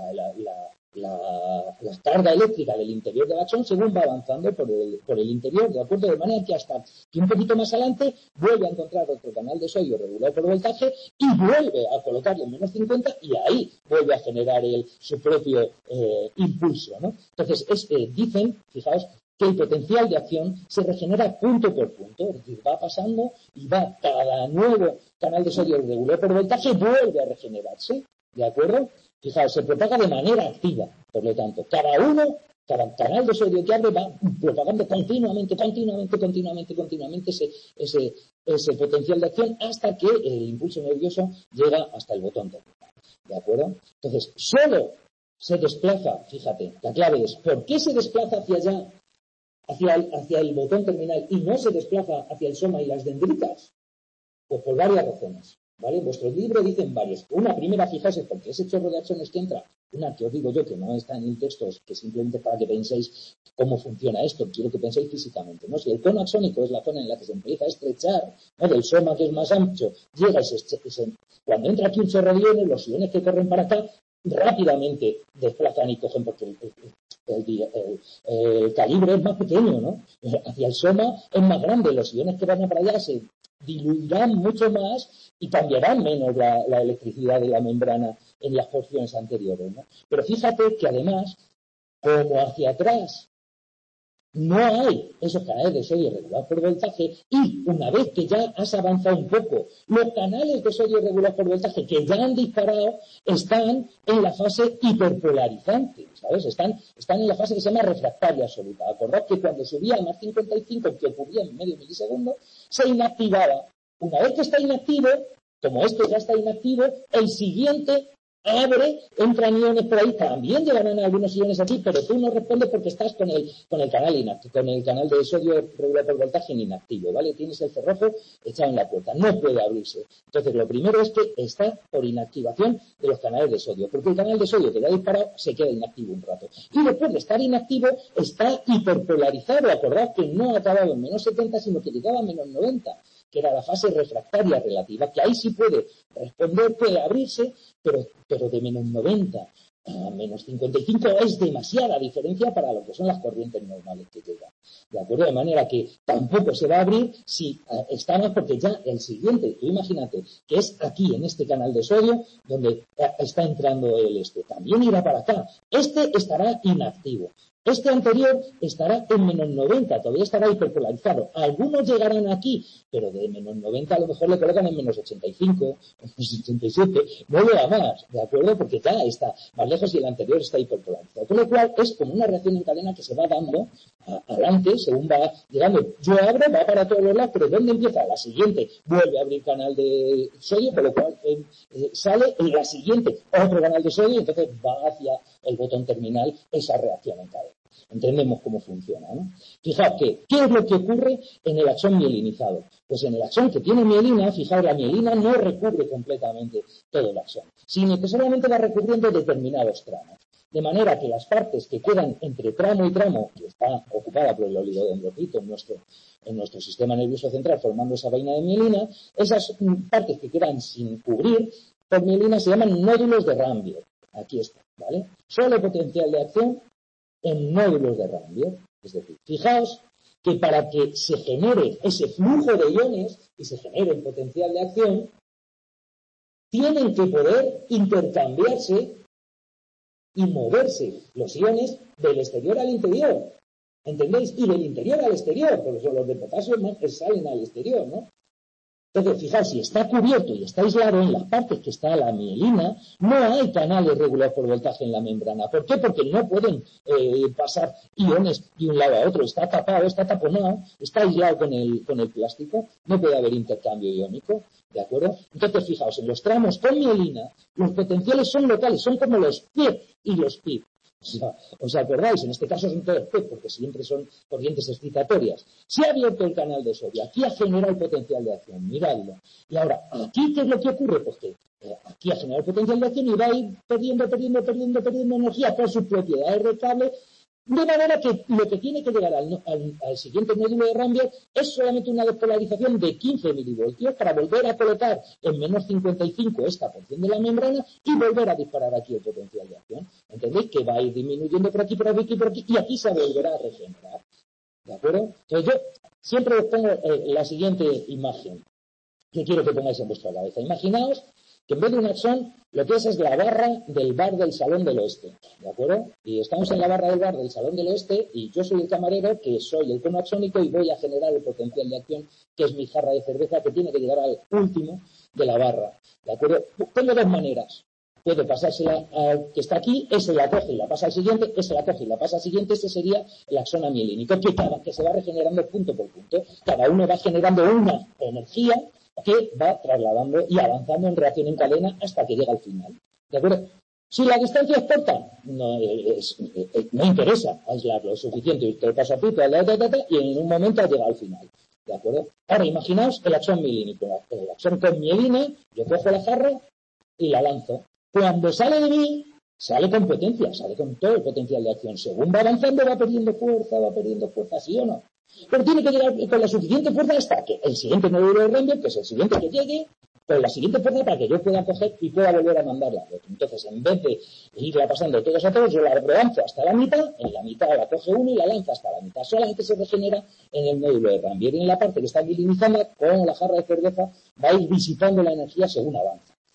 la carga eléctrica del interior del axón según va avanzando por el interior, de acuerdo, de manera que hasta que un poquito más adelante vuelve a encontrar otro canal de sodio regulado por voltaje y vuelve a colocarlo en menos 50 y ahí vuelve a generar su propio impulso, ¿no? Entonces, dicen, fijaos, que el potencial de acción se regenera punto por punto, es decir, va pasando y va cada nuevo canal de sodio regulado por voltaje vuelve a regenerarse, ¿de acuerdo? Fijaos, se propaga de manera activa, por lo tanto, cada canal de sodio que abre va propagando continuamente ese potencial de acción hasta que el impulso nervioso llega hasta el botón terminal, ¿de acuerdo? Entonces, solo se desplaza, fíjate, la clave es, ¿por qué se desplaza hacia allá, hacia el botón terminal y no se desplaza hacia el soma y las dendritas? Pues por varias razones, ¿vale? Vuestros libros dicen varios. Una primera, fijaos, es porque ese chorro de axones que entra, una que os digo yo que no está en el texto, es que simplemente para que penséis cómo funciona esto, quiero que penséis físicamente, ¿no? Si el cono axónico es la zona en la que se empieza a estrechar, ¿no? Del soma que es más ancho, llega cuando entra aquí un chorro de iones, los iones que corren para acá rápidamente desplazan y cogen porque el calibre es más pequeño, ¿no? Hacia el soma es más grande, los iones que van para allá se diluirán mucho más y cambiarán menos la electricidad de la membrana en las porciones anteriores, ¿no? Pero fíjate que además, como hacia atrás no hay esos canales de sodio regulados por voltaje y una vez que ya has avanzado un poco, los canales de sodio regulados por voltaje que ya han disparado están en la fase hiperpolarizante, ¿sabes? Están en la fase que se llama refractaria absoluta. Acordad que cuando subía a más 55, que ocurría en medio milisegundo, se inactivaba. Una vez que está inactivo, como este ya está inactivo, el siguiente abre, entran iones por ahí, también llegarán algunos iones aquí, pero tú no respondes porque estás con el canal inactivo, con el canal de sodio regulado por voltaje en inactivo, ¿vale? Tienes el cerrojo echado en la puerta, no puede abrirse. Entonces, lo primero es que está por inactivación de los canales de sodio, porque el canal de sodio que ya ha disparado se queda inactivo un rato. Y después de estar inactivo, está hiperpolarizado. Acordad que no ha acabado en menos 70, sino que llegaba a menos 90, que era la fase refractaria relativa, que ahí sí puede responder, puede abrirse, pero de menos 90 a menos 55 es demasiada diferencia para lo que son las corrientes normales que llegan. ¿De acuerdo? De manera que tampoco se va a abrir si estamos, porque ya el siguiente, tú imagínate, que es aquí en este canal de sodio, donde está entrando también irá para acá. Este estará inactivo. Este anterior estará en menos 90, todavía estará hiperpolarizado. Algunos llegarán aquí, pero de menos 90 a lo mejor le colocan en menos 85, menos 87, no lo da más, ¿de acuerdo? Porque ya está más lejos y el anterior está hiperpolarizado. Con lo cual es como una reacción en cadena que se va dando adelante según va llegando. Yo abro, va para todos los lados, pero ¿dónde empieza? La siguiente vuelve a abrir canal de sodio, con lo cual sale en la siguiente otro canal de sodio y entonces va hacia el botón terminal esa reacción en cadena. Entendemos cómo funciona, ¿no? Fijaos que, ¿qué es lo que ocurre en el axón mielinizado? Pues en el axón que tiene mielina, fijaos, la mielina no recubre completamente todo el axón, sino que solamente va recubriendo determinados tramos. De manera que las partes que quedan entre tramo y tramo, que está ocupada por el oligodendrocito en nuestro sistema nervioso central formando esa vaina de mielina, esas partes que quedan sin cubrir por mielina se llaman nódulos de Rambier. Aquí está, ¿vale? Solo potencial de acción en nódulos de Rambier. Es decir, fijaos que para que se genere ese flujo de iones y se genere el potencial de acción, tienen que poder intercambiarse y moverse los iones del exterior al interior. ¿Entendéis? Y del interior al exterior, porque son los de potasio más que salen al exterior, ¿no? Entonces, fijaos, si está cubierto y está aislado en las partes que está la mielina, no hay canales regulados por voltaje en la membrana. ¿Por qué? Porque no pueden pasar iones de un lado a otro. Está tapado, está taponado, está aislado con el plástico. No puede haber intercambio iónico. ¿De acuerdo? Entonces, fijaos, en los tramos con mielina, los potenciales son locales, son como los PIB y los PIB. ¿Os acordáis? En este caso son todos PEP, porque siempre son corrientes excitatorias. Se ha abierto el canal de sodio, aquí ha generado el potencial de acción, miradlo. Y ahora, ¿aquí qué es lo que ocurre? Pues que aquí ha generado el potencial de acción y va a ir perdiendo energía por sus propiedades restables, de manera que lo que tiene que llegar al siguiente módulo de Rambier es solamente una despolarización de 15 milivoltios para volver a colocar en menos 55 esta porción de la membrana y volver a disparar aquí el potencial de acción. ¿Entendéis? Que va a ir disminuyendo por aquí, por aquí, por aquí y aquí se volverá a regenerar. ¿De acuerdo? Entonces yo siempre os pongo la siguiente imagen que quiero que pongáis en vuestra cabeza. Imaginaos que en vez de un axón, lo que es la barra del bar del Salón del Oeste, ¿de acuerdo? Y estamos en la barra del bar del Salón del Oeste y yo soy el camarero, que soy el cono axónico y voy a generar el potencial de acción, que es mi jarra de cerveza, que tiene que llegar al último de la barra, ¿de acuerdo? Tengo dos maneras. Puede pasársela al que está aquí, ese la coge y la pasa al siguiente, ese la coge y la pasa al siguiente, ese sería el axón amielínico, que se va regenerando punto por punto. Cada uno va generando una energía que va trasladando y avanzando en reacción en cadena hasta que llega al final. ¿De acuerdo? Si la distancia es corta, no interesa aislarlo, es suficiente. Y te lo paso a ti, y en un momento ha llegado al final. ¿De acuerdo? Ahora, imaginaos el axón mielínico. El axón con mielina, yo cojo la jarra y la lanzo. Cuando sale de mí, sale con potencia, sale con todo el potencial de acción. Según va avanzando, va perdiendo fuerza, ¿sí o no? Pero tiene que llegar con la suficiente fuerza hasta que el siguiente módulo de Rambier, que es el siguiente que llegue, con la siguiente fuerza para que yo pueda coger y pueda volver a mandarla. Entonces, en vez de irla pasando de todos a todos, yo la lanzo hasta la mitad, en la mitad la coge uno y la lanza hasta la mitad. Solamente se regenera en el módulo de Rambier. Y en la parte que está mielinizada, con la jarra de cerveza, va a ir disipando la energía según avanza.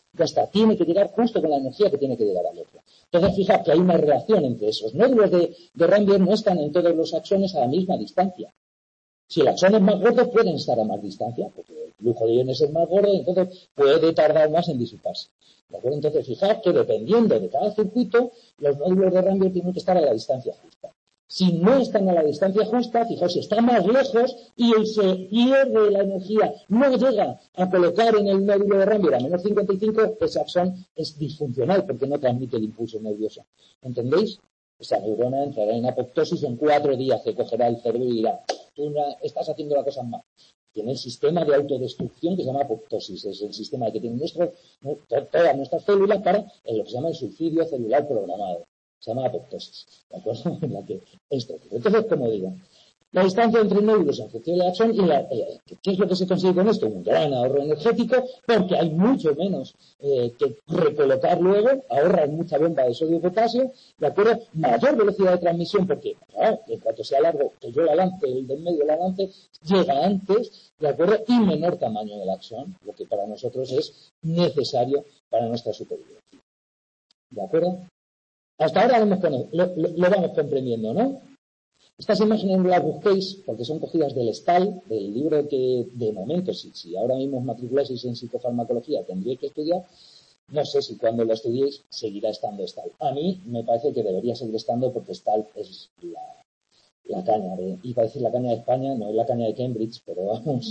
ya está, tiene que llegar justo con la energía que tiene que llegar al otro. Entonces, fijaos que hay una relación entre esos nódulos de Rambier, no están en todos los axones a la misma distancia. Si el axón es más gordo, pueden estar a más distancia, porque el flujo de iones es más gordo, y entonces puede tardar más en disiparse. ¿De acuerdo? Entonces, fijaos que dependiendo de cada circuito, los nódulos de Rambier tienen que estar a la distancia justa. Si no están a la distancia justa, fijaos, si están más lejos y se pierde la energía, no llega a colocar en el nódulo de Rambier a menos 55, ese axón es disfuncional porque no transmite el impulso nervioso. ¿Entendéis? Esa neurona entrará en apoptosis en 4 días, que cogerá el cerebro y dirá, tú estás haciendo las cosas mal. Tiene el sistema de autodestrucción que se llama apoptosis, es el sistema que tienen todas nuestras células para lo que se llama el suicidio celular programado. Se llama apoptosis, ¿de acuerdo? En la que esto. Entonces, como digo, la distancia entre nódulos en función del axón y ¿qué es lo que se consigue con esto? Un gran ahorro energético, porque hay mucho menos que recolocar luego, ahorran mucha bomba de sodio y potasio, ¿de acuerdo? Mayor velocidad de transmisión, porque en cuanto sea largo, que yo la lance, el del medio la lance, llega antes, ¿de acuerdo? Y menor tamaño del axón, lo que para nosotros es necesario para nuestra supervivencia. ¿De acuerdo? Hasta ahora lo vamos comprendiendo, ¿no? Estas imágenes no las busquéis porque son cogidas del STAL, del libro que de momento, si ahora mismo os matriculáis en psicofarmacología, tendríais que estudiar. No sé si cuando lo estudiéis seguirá estando STAL. A mí me parece que debería seguir estando porque STAL es la caña iba a decir la caña de España, no es la caña de Cambridge, pero vamos.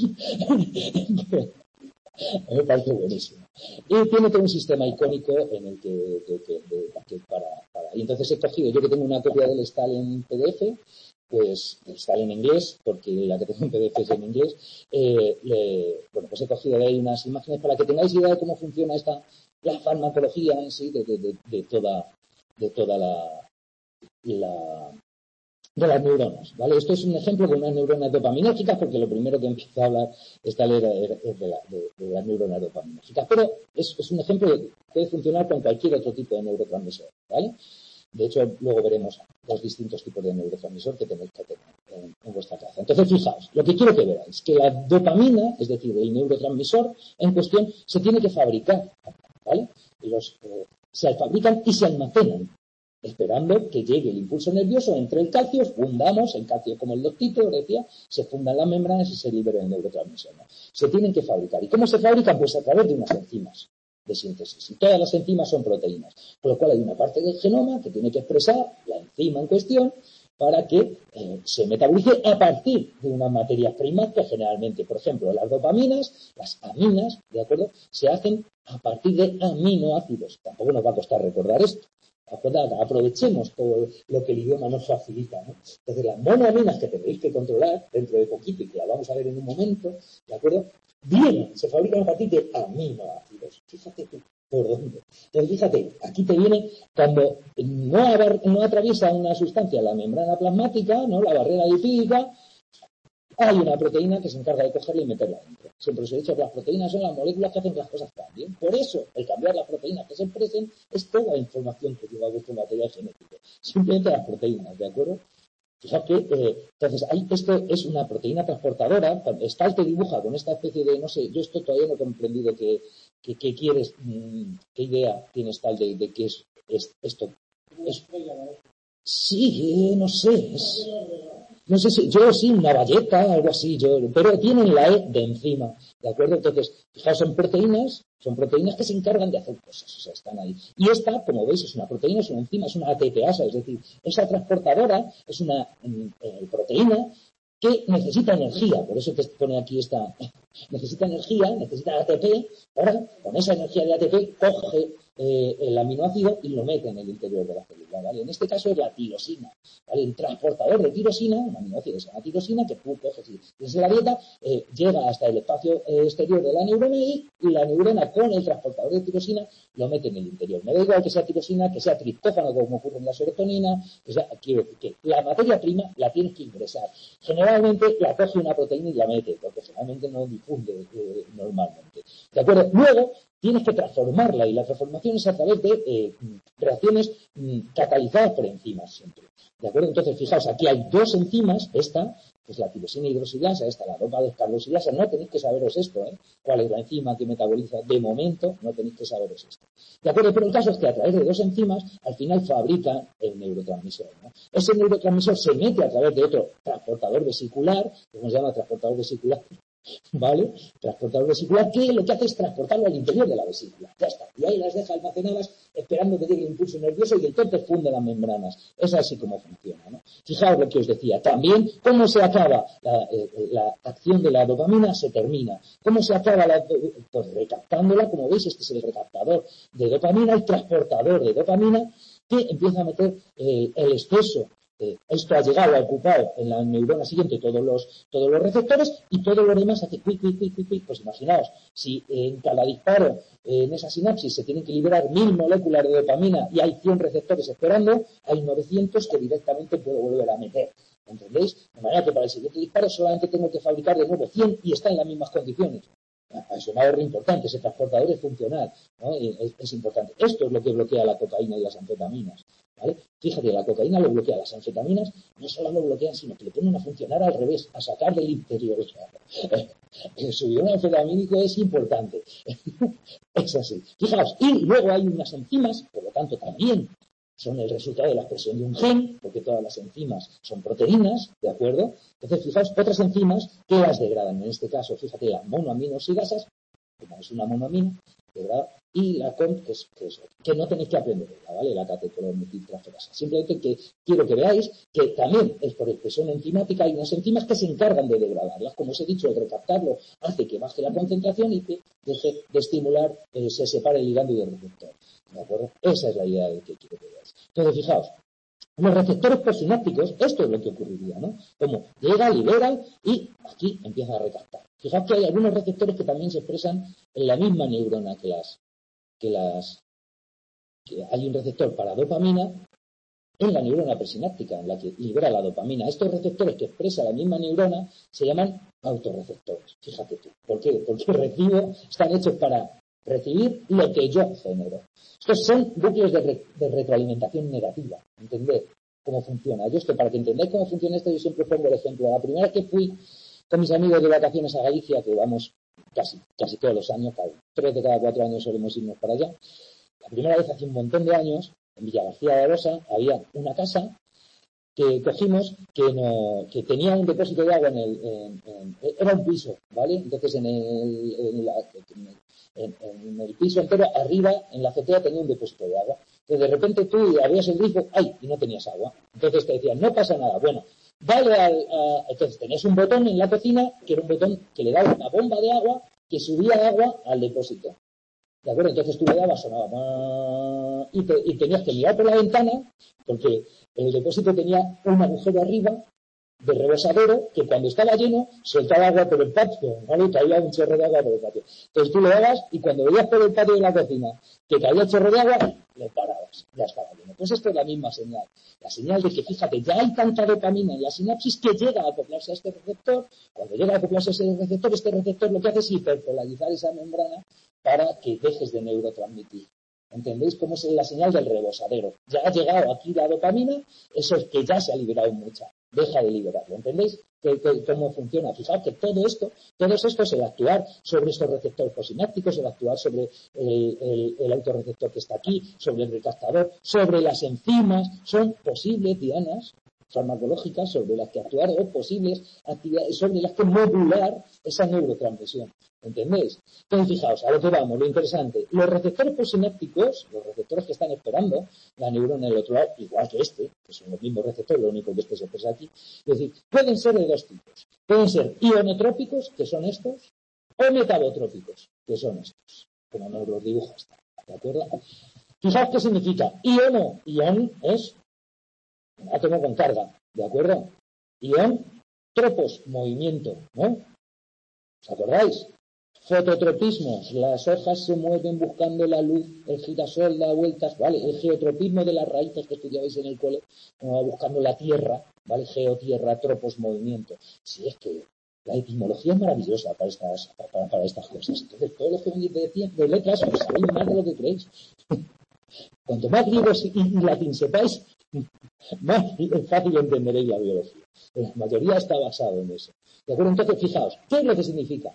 Me parece buenísimo. Y tiene todo un sistema icónico en el que y entonces he cogido, yo que tengo una copia del STAL en PDF, pues está en inglés, porque la que tengo en PDF es en inglés, pues he cogido de ahí unas imágenes para que tengáis idea de cómo funciona la farmacología en sí de toda de las neuronas, ¿vale? Esto es un ejemplo de unas neuronas dopaminérgicas, porque lo primero que empieza a hablar esta ley es de las neuronas dopaminérgicas, pero es un ejemplo de que puede funcionar con cualquier otro tipo de neurotransmisor, ¿vale? De hecho, luego veremos los distintos tipos de neurotransmisor que tenéis que tener en vuestra cabeza. Entonces, fijaos, lo que quiero que veáis, que la dopamina, es decir, el neurotransmisor en cuestión, se tiene que fabricar, ¿vale? Se fabrican y se almacenan, esperando que llegue el impulso nervioso, entre el calcio, fundamos el calcio como el doctito, lo decía, se fundan las membranas y se libera el neurotransmisor, ¿no? Se tienen que fabricar. ¿Y cómo se fabrican? Pues a través de unas enzimas de síntesis. Y todas las enzimas son proteínas. Por lo cual hay una parte del genoma que tiene que expresar la enzima en cuestión para que se metabolice a partir de unas materias primas que generalmente, por ejemplo, las dopaminas, las aminas, ¿de acuerdo?, se hacen a partir de aminoácidos. Tampoco nos va a costar recordar esto. Aprovechemos todo lo que el idioma nos facilita, ¿no? Entonces, las monoaminas que tendréis que controlar dentro de poquito y que la vamos a ver en un momento, ¿de acuerdo?, se fabrican a partir de aminoácidos. Fíjate tú por dónde. Entonces, fíjate, aquí te viene cuando no atraviesa una sustancia la membrana plasmática, ¿no?, la barrera lipídica, hay una proteína que se encarga de cogerla y meterla dentro. Siempre os he dicho que las proteínas son las moléculas que hacen que las cosas cambien. Por eso, el cambiar las proteínas que se expresen es toda la información que lleva vuestro material genético. Simplemente las proteínas, ¿de acuerdo? Fíjate, entonces, esto es una proteína transportadora. Stahl te dibuja con esta especie de, no sé, yo esto todavía no he comprendido qué quieres, qué idea tiene Stahl de qué es esto. Sí, no sé, no sé si, yo sí, una valleta, algo así, pero tienen la E de enzima, ¿de acuerdo? Entonces, fijaos, son proteínas que se encargan de hacer cosas, o sea, están ahí. Y esta, como veis, es una proteína, es una enzima, es una ATPasa, es decir, esa transportadora es una proteína que necesita energía, por eso te pone aquí necesita energía, necesita ATP, con esa energía de ATP coge el aminoácido y lo mete en el interior de la célula, ¿vale? En este caso es la tirosina, ¿vale? El transportador de tirosina, un aminoácido que se llama tirosina, que tú coges y desde la dieta llega hasta el espacio exterior de la neurona y la neurona con el transportador de tirosina lo mete en el interior. Me da igual que sea tirosina, que sea triptófano, como ocurre en la serotonina, quiero decir que la materia prima la tienes que ingresar. Generalmente la coge una proteína y la mete, porque generalmente no difunde normalmente. ¿De acuerdo? Luego tienes que transformarla y la transformación es a través de reacciones catalizadas por enzimas siempre. ¿De acuerdo? Entonces, fijaos, aquí hay dos enzimas, esta que es la tirosina hidroxilasa, esta, la dopa descarboxilasa, no tenéis que saberos esto, cuál es la enzima que metaboliza, de momento no tenéis que saberos esto. ¿De acuerdo? Pero el caso es que a través de dos enzimas, al final fabrican el neurotransmisor, ¿no? Ese neurotransmisor se mete a través de otro transportador vesicular, que se llama transportador vesicular, ¿vale? Transportador vesicular, que lo que hace es transportarlo al interior de la vesícula. Ya está. Y ahí las deja almacenadas esperando que llegue el impulso nervioso y entonces funde las membranas. Es así como funciona, ¿no? Fijaos lo que os decía. También, ¿cómo se acaba la acción de la dopamina? Se termina. ¿Cómo se acaba pues recaptándola? Como veis, este es el recaptador de dopamina, el transportador de dopamina, que empieza a meter el exceso. Esto ha llegado, ha ocupado en la neurona siguiente todos los receptores y todo lo demás hace clic. Pues imaginaos, si en cada disparo en esa sinapsis se tienen que liberar 1000 moléculas de dopamina y hay 100 receptores esperando, hay 900 que directamente puedo volver a meter. ¿Entendéis? De manera que para el siguiente disparo solamente tengo que fabricar de nuevo 100 y está en las mismas condiciones. Es un ahorro importante, ese transportador es funcional, ¿no? Es importante. Esto es lo que bloquea la cocaína y las anfetaminas, ¿vale? Fíjate, la cocaína lo bloquea, las anfetaminas no solo lo bloquean, sino que le ponen a funcionar al revés, a sacar del interior. El subidón anfetamínico es importante. Es así. Fijaos, y luego hay unas enzimas, por lo tanto también son el resultado de la expresión de un gen, porque todas las enzimas son proteínas, ¿de acuerdo? Entonces, fijaos, otras enzimas que las degradan. En este caso, fíjate, la monoaminoxidasas, como es una monoamino, degrada, y la COMT, que no tenéis que aprender, ¿vale? La catecolamimetiltransferasa. Simplemente que quiero que veáis que también es por expresión enzimática, hay unas enzimas que se encargan de degradarlas. Como os he dicho, el recaptarlo hace que baje la concentración y que deje de estimular, se separe el ligando y el receptor. ¿De acuerdo? Esa es la idea de que quiero que veáis. Entonces, fijaos, los receptores postsinápticos, esto es lo que ocurriría, ¿no? Como llega, libera y aquí empieza a recaptar. Fijaos que hay algunos receptores que también se expresan en la misma neurona que hay un receptor para dopamina en la neurona presináptica, en la que libera la dopamina. Estos receptores que expresa la misma neurona se llaman autorreceptores. Fíjate tú. ¿Por qué? Porque están hechos para recibir lo que yo genero. Estos son bucles de retroalimentación negativa. ¿Entendés cómo funciona? Yo para que entendáis cómo funciona esto, yo siempre pongo el ejemplo. La primera vez que fui con mis amigos de vacaciones a Galicia, que vamos casi todos los años, 3 de cada 4 años solemos irnos para allá. La primera vez, hace un montón de años, en Villagarcía de Arosa, había una casa que cogimos que tenía un depósito de agua era un piso, ¿vale? Entonces en el piso entero, arriba, en la azotea, tenía un depósito de agua. Entonces de repente tú abrías el grifo, ¡ay! Y no tenías agua. Entonces te decían, no pasa nada. Bueno, entonces tenías un botón en la cocina, que era un botón que le daba una bomba de agua que subía agua al depósito. ¿De acuerdo? Entonces tú le dabas, sonaba y tenías que mirar por la ventana porque el depósito tenía un agujero arriba de rebosadero que cuando estaba lleno soltaba agua por el patio, ¿vale? Caía un chorro de agua por el patio. Entonces tú le dabas y cuando veías por el patio de la cocina que caía el chorro de agua, le parabas, ya estaba lleno. Pues esto es la misma señal. La señal de que, fíjate, ya hay tanta dopamina en la sinapsis que llega a acoplarse a este receptor. Cuando llega a acoplarse a ese receptor, este receptor lo que hace es hiperpolarizar esa membrana para que dejes de neurotransmitir. ¿Entendéis cómo es la señal del rebosadero? Ya ha llegado aquí la dopamina, eso es que ya se ha liberado mucha. Deja de liberarlo. ¿Entendéis cómo funciona? Fijaos que todo esto es el actuar sobre estos receptores postsinápticos, el actuar sobre el autorreceptor que está aquí, sobre el recaptador, sobre las enzimas, son posibles dianas farmacológicas sobre las que actuar o posibles actividades sobre las que modular esa neurotransmisión. ¿Entendéis? Entonces, fijaos, a lo que vamos, lo interesante. Los receptores postsinápticos, los receptores que están esperando la neurona del otro lado, igual que que son los mismos receptores, lo único que se expresa aquí, es decir, pueden ser de dos tipos. Pueden ser ionotrópicos, que son estos, o metabotrópicos, que son estos, como nos los dibuja esta. ¿De acuerdo? Fijaos qué significa iono. Ion es átomo con carga, ¿de acuerdo? Ion, tropos, movimiento, ¿no? ¿Os acordáis? Fototropismos, las hojas se mueven buscando la luz, el girasol da vueltas, ¿vale? El geotropismo de las raíces que estudiabais en el cole, buscando la tierra, ¿vale? Geotierra, tropos, movimiento. Si es que la etimología es maravillosa para estas cosas. Entonces, todos los que venís de letras, pues sabéis más de lo que creéis. Cuanto más griegos y latín sepáis, más fácil entenderéis la biología. La mayoría está basado en eso. ¿De acuerdo? Entonces, fijaos, ¿qué es lo que significa?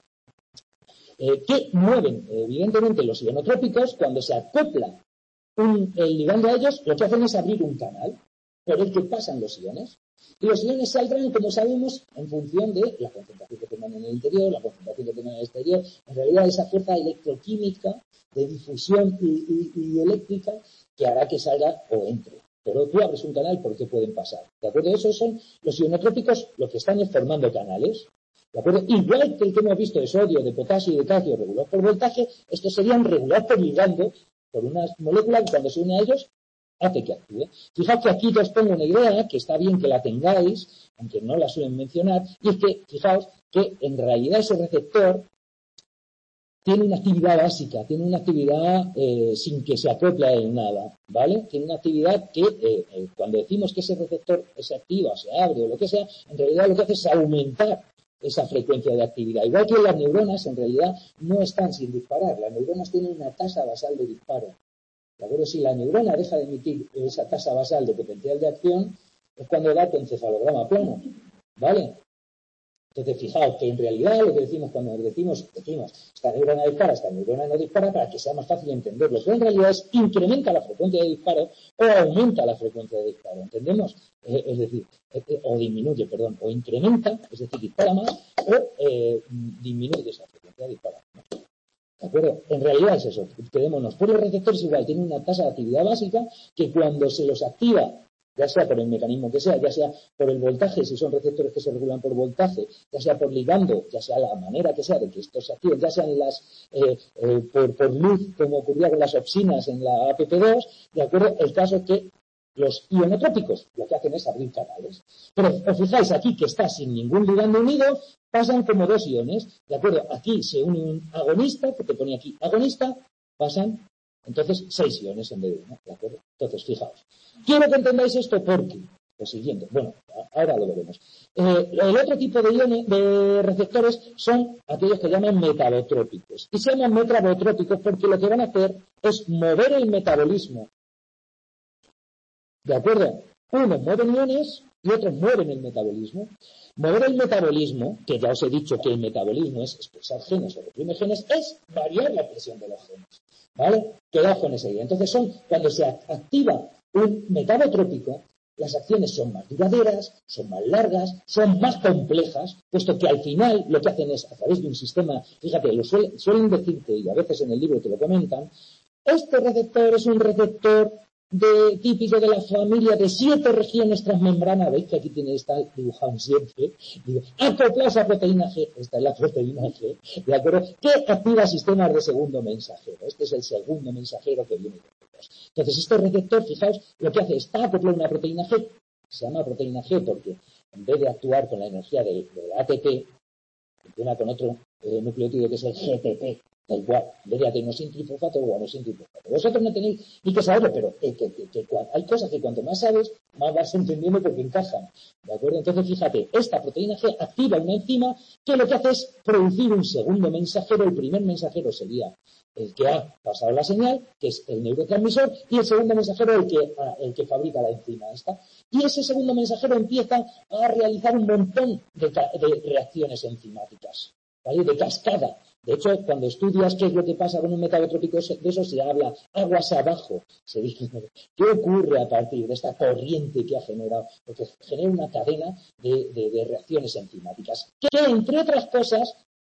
¿Qué mueven? Evidentemente, los ionotrópicos, cuando se acopla el ligando a ellos, lo que hacen es abrir un canal por el que pasan los iones. Y los iones saldrán, como sabemos, en función de la concentración que tengan en el interior, la concentración que tengan en el exterior. En realidad, esa fuerza electroquímica de difusión y eléctrica que hará que salga o entre. Pero tú abres un canal porque pueden pasar. ¿De acuerdo? Esos son los ionotrópicos, lo que están es formando canales. ¿De acuerdo? Igual que el que hemos visto de sodio, de potasio y de calcio regulados por voltaje, estos serían regulados por ligando por una molécula que cuando se une a ellos hace que actúe. Fijaos que aquí yo os pongo una idea que está bien que la tengáis, aunque no la suelen mencionar, y es que, fijaos, que en realidad ese receptor tiene una actividad básica, tiene una actividad sin que se acople en nada, ¿vale? Tiene una actividad que cuando decimos que ese receptor se activa, se abre o lo que sea, en realidad lo que hace es aumentar esa frecuencia de actividad. Igual que las neuronas, en realidad, no están sin disparar. Las neuronas tienen una tasa basal de disparo. ¿De acuerdo? Si la neurona deja de emitir esa tasa basal de potencial de acción, es cuando da tu encefalograma plano. ¿Vale? Entonces, fijaos que en realidad lo que decimos cuando decimos esta neurona dispara, esta neurona no dispara, para que sea más fácil entenderlo. Pero en realidad es incrementa la frecuencia de disparo o aumenta la frecuencia de disparo. ¿Entendemos? Es decir, o disminuye, perdón, o incrementa, es decir, dispara más, o disminuye esa frecuencia de disparo. ¿De acuerdo? En realidad es eso. Quedémonos. Por los receptores igual, tienen una tasa de actividad básica que cuando se los activa, ya sea por el mecanismo que sea, ya sea por el voltaje, si son receptores que se regulan por voltaje, ya sea por ligando, ya sea la manera que sea de que estos se activen, ya sean por luz, como ocurría con las opsinas en la APP2, ¿de acuerdo? El caso es que los ionotrópicos lo que hacen es abrir canales. Pero os fijáis aquí que está sin ningún ligando unido, pasan como dos iones, ¿de acuerdo? Aquí se une un agonista, que te pone aquí agonista, pasan entonces 6 iones en vez de 1, ¿de acuerdo? Entonces, fijaos. Quiero que entendáis esto porque, lo siguiente, bueno, ahora lo veremos. El otro tipo de iones, de receptores, son aquellos que llaman metabotrópicos. Y se llaman metabotrópicos porque lo que van a hacer es mover el metabolismo. ¿De acuerdo? Unos mueven iones y otros mueven el metabolismo. Mover el metabolismo, que ya os he dicho que el metabolismo es expresar genes o reprimir genes, es variar la presión de los genes. ¿Vale? Quedaos con esa idea. Entonces cuando se activa un metabotrópico, las acciones son más duraderas, son más largas, son más complejas, puesto que al final lo que hacen es, a través de un sistema, fíjate, suelen decirte, y a veces en el libro te lo comentan, este receptor es un receptor típico de la familia de 7 regiones transmembrana. Veis que aquí está dibujado un 7. Acoplados a proteína G. Esta es la proteína G. ¿De acuerdo? Que activa sistemas de segundo mensajero. Este es el segundo mensajero que viene con ellos. Entonces, este receptor, fijaos, lo que hace está acoplado a una proteína G. Se llama proteína G porque en vez de actuar con la energía del ATP, funciona con otro nucleótido que es el GTP. Da igual, en vez de adenosintrifosfato o guanosintrifosfato. Vosotros no tenéis ni que saberlo, pero hay cosas que cuanto más sabes, más vas entendiendo porque encajan. ¿De acuerdo? Entonces, fíjate, esta proteína G activa una enzima que lo que hace es producir un segundo mensajero. El primer mensajero sería el que ha pasado la señal, que es el neurotransmisor, y el segundo mensajero el que fabrica la enzima esta. Y ese segundo mensajero empieza a realizar un montón de reacciones enzimáticas, ¿vale? De cascada. De hecho, cuando estudias qué es lo que pasa con un metabotrópico de eso, se habla aguas abajo. Se dice, ¿qué ocurre a partir de esta corriente que ha generado? Porque genera una cadena de reacciones enzimáticas que, entre otras cosas,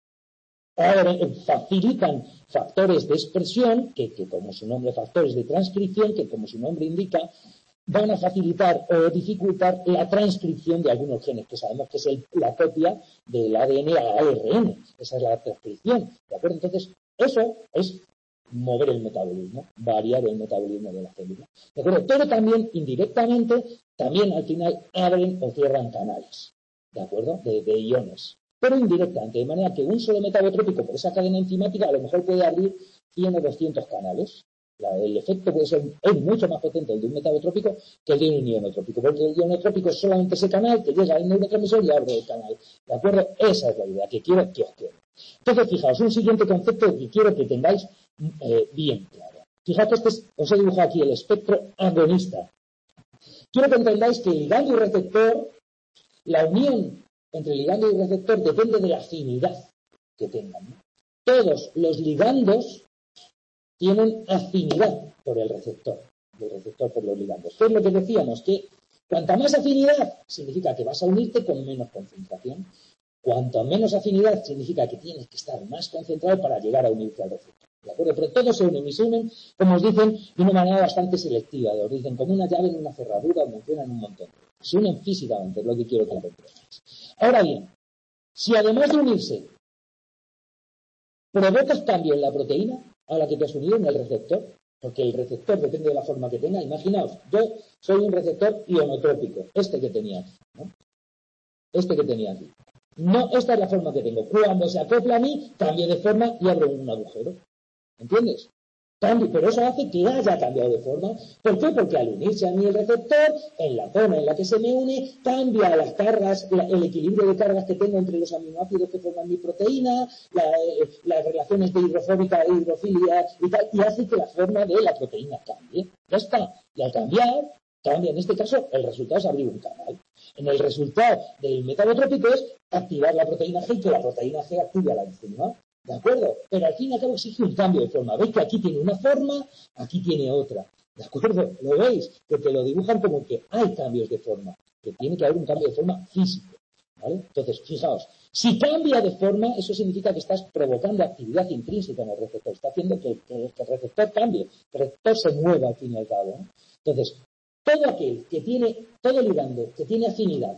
facilitan factores de expresión, que como su nombre, factores de transcripción, que como su nombre indica, van a facilitar o dificultar la transcripción de algunos genes, que sabemos que es la copia del ADN a ARN. Esa es la transcripción, ¿de acuerdo? Entonces, eso es mover el metabolismo, variar el metabolismo de la célula, ¿de acuerdo? Pero también, indirectamente, también al final abren o cierran canales, ¿de acuerdo? De iones. Pero indirectamente, de manera que un solo metabotrópico por esa cadena enzimática a lo mejor puede abrir 100 o 200 canales. El efecto puede ser mucho más potente el de un metabotrópico que el de un ionotrópico, porque el ionotrópico es solamente ese canal que llega al neurotransmisor y abre el canal. ¿De acuerdo? Esa es la idea que quiero que os quede. Entonces, fijaos, un siguiente concepto que quiero que tengáis bien claro. Fijaos que os he dibujado aquí el espectro agonista. quiero que entendáis que ligando y receptor, la unión entre ligando y receptor depende de la afinidad que tengan, ¿no? Todos los ligandos tienen afinidad por el receptor por los ligandos. ¿Qué es lo que decíamos? Que cuanta más afinidad significa que vas a unirte con menos concentración. Cuanto menos afinidad significa que tienes que estar más concentrado para llegar a unirte al receptor. ¿De acuerdo? Pero todos se unen y se unen, como os dicen, de una manera bastante selectiva. Os dicen como una llave en una cerradura, mencionan un montón. Se unen físicamente, es lo que quiero que comprendáis. Ahora bien, si además de unirse provocas cambio en la proteína a la que te has unido en el receptor, porque el receptor depende de la forma que tenga. Imaginaos, yo soy un receptor ionotrópico, este que tenía aquí, ¿no? Este que tenía aquí. No, esta es la forma que tengo. Cuando se acopla a mí, cambio de forma y abro un agujero. ¿Entiendes? Pero eso hace que haya cambiado de forma. ¿Por qué? Porque al unirse a mí el receptor, en la zona en la que se me une, cambia las cargas, el equilibrio de cargas que tengo entre los aminoácidos que forman mi proteína, las relaciones de hidrofóbica e hidrofilia y tal, y hace que la forma de la proteína cambie. Ya está. Y al cambiar, cambia. En este caso, el resultado es abrir un canal. En el resultado del metabotrópico es activar la proteína G y que la proteína G active a la enzima. ¿De acuerdo? Pero al fin y al cabo exige un cambio de forma. ¿Veis que aquí tiene una forma, aquí tiene otra? ¿De acuerdo? ¿Lo veis? Que te lo dibujan como que hay cambios de forma, que tiene que haber un cambio de forma físico. ¿Vale? Entonces, fijaos, si cambia de forma, eso significa que estás provocando actividad intrínseca en el receptor. Está haciendo que el receptor cambie, que el receptor se mueva al fin y al cabo, ¿no? Entonces, todo aquel que tiene, todo ligando que tiene afinidad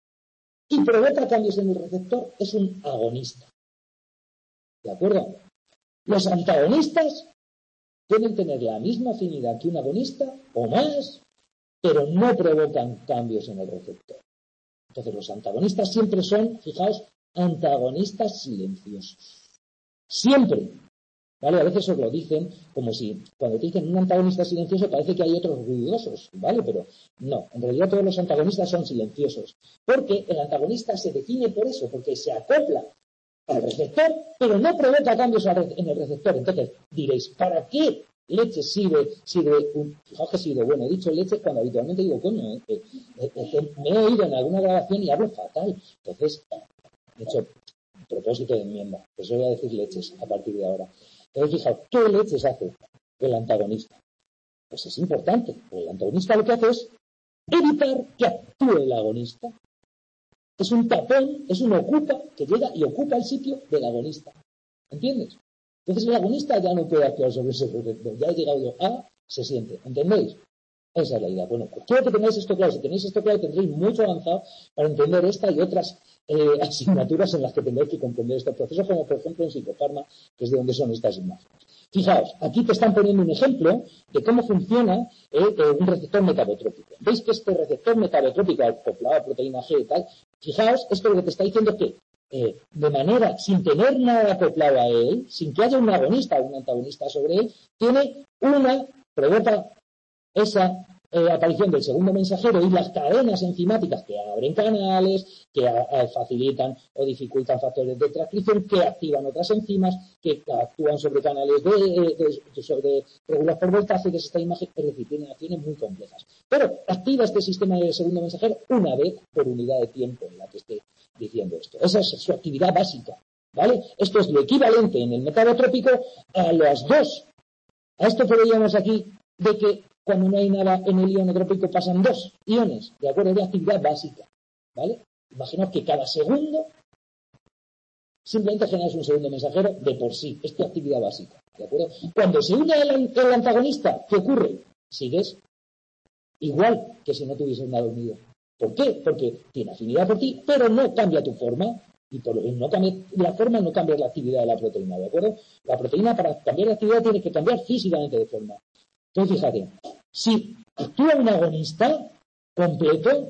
y provoca cambios en el receptor es un agonista. ¿De acuerdo? Los antagonistas pueden tener la misma afinidad que un agonista o más, pero no provocan cambios en el receptor. Entonces los antagonistas siempre son, fijaos, antagonistas silenciosos. Siempre. ¿Vale? A veces os lo dicen como si cuando te dicen un antagonista silencioso parece que hay otros ruidosos, ¿vale? Pero no, en realidad todos los antagonistas son silenciosos. Porque el antagonista se define por eso, porque se acopla al receptor, pero no provoca cambios en el receptor. Entonces diréis, ¿para qué leche sirve fijaos que sirve? Bueno, he dicho leche cuando habitualmente digo coño, me he oído en alguna grabación y hablo fatal. Entonces, de hecho, propósito de enmienda, pues yo voy a decir leches a partir de ahora. Entonces, fijaos, ¿qué leches hace el antagonista? Pues es importante, porque el antagonista lo que hace es evitar que actúe el agonista. Es un tapón, es un ocupa que llega y ocupa el sitio del agonista. ¿Entiendes? Entonces el agonista ya no puede actuar sobre ese receptor. Ya he llegado yo a, se siente. ¿Entendéis? Esa es la idea. Bueno, pues quiero que tengáis esto claro. Si tenéis esto claro, tendréis mucho avanzado para entender esta y otras asignaturas en las que tendréis que comprender estos procesos, como por ejemplo en psicofarma, que es de donde son estas imágenes. Fijaos, aquí te están poniendo un ejemplo de cómo funciona un receptor metabotrópico. ¿Veis que este receptor metabotrópico acoplado a proteína G y tal? Fijaos, esto lo que te está diciendo es que de manera, sin tener nada acoplado a él, sin que haya un agonista o un antagonista sobre él, provoca esa aparición del segundo mensajero y las cadenas enzimáticas que abren canales, que facilitan o dificultan factores de transcripción, que activan otras enzimas, que actúan sobre canales regulados por voltágenes. Esta imagen, es decir, tiene acciones muy complejas. Pero activa este sistema de segundo mensajero una vez por unidad de tiempo en la que esté diciendo esto. Esa es su actividad básica, ¿vale? Esto es lo equivalente en el metabotrópico a las dos. A esto que veíamos aquí de que cuando no hay nada en el ionotrópico pasan dos iones, de acuerdo, de actividad básica, ¿vale? Imaginaos que cada segundo simplemente generas un segundo mensajero de por sí, es tu actividad básica, ¿de acuerdo? Cuando se une el antagonista, ¿qué ocurre? Sigues igual que si no tuvieses nada unido. ¿Por qué? Porque tiene afinidad por ti, pero no cambia tu forma. Y por no cambia la forma, no cambia la actividad de la proteína, ¿de acuerdo? La proteína, para cambiar la actividad, tiene que cambiar físicamente de forma. Entonces, fíjate, si actúa un agonista completo,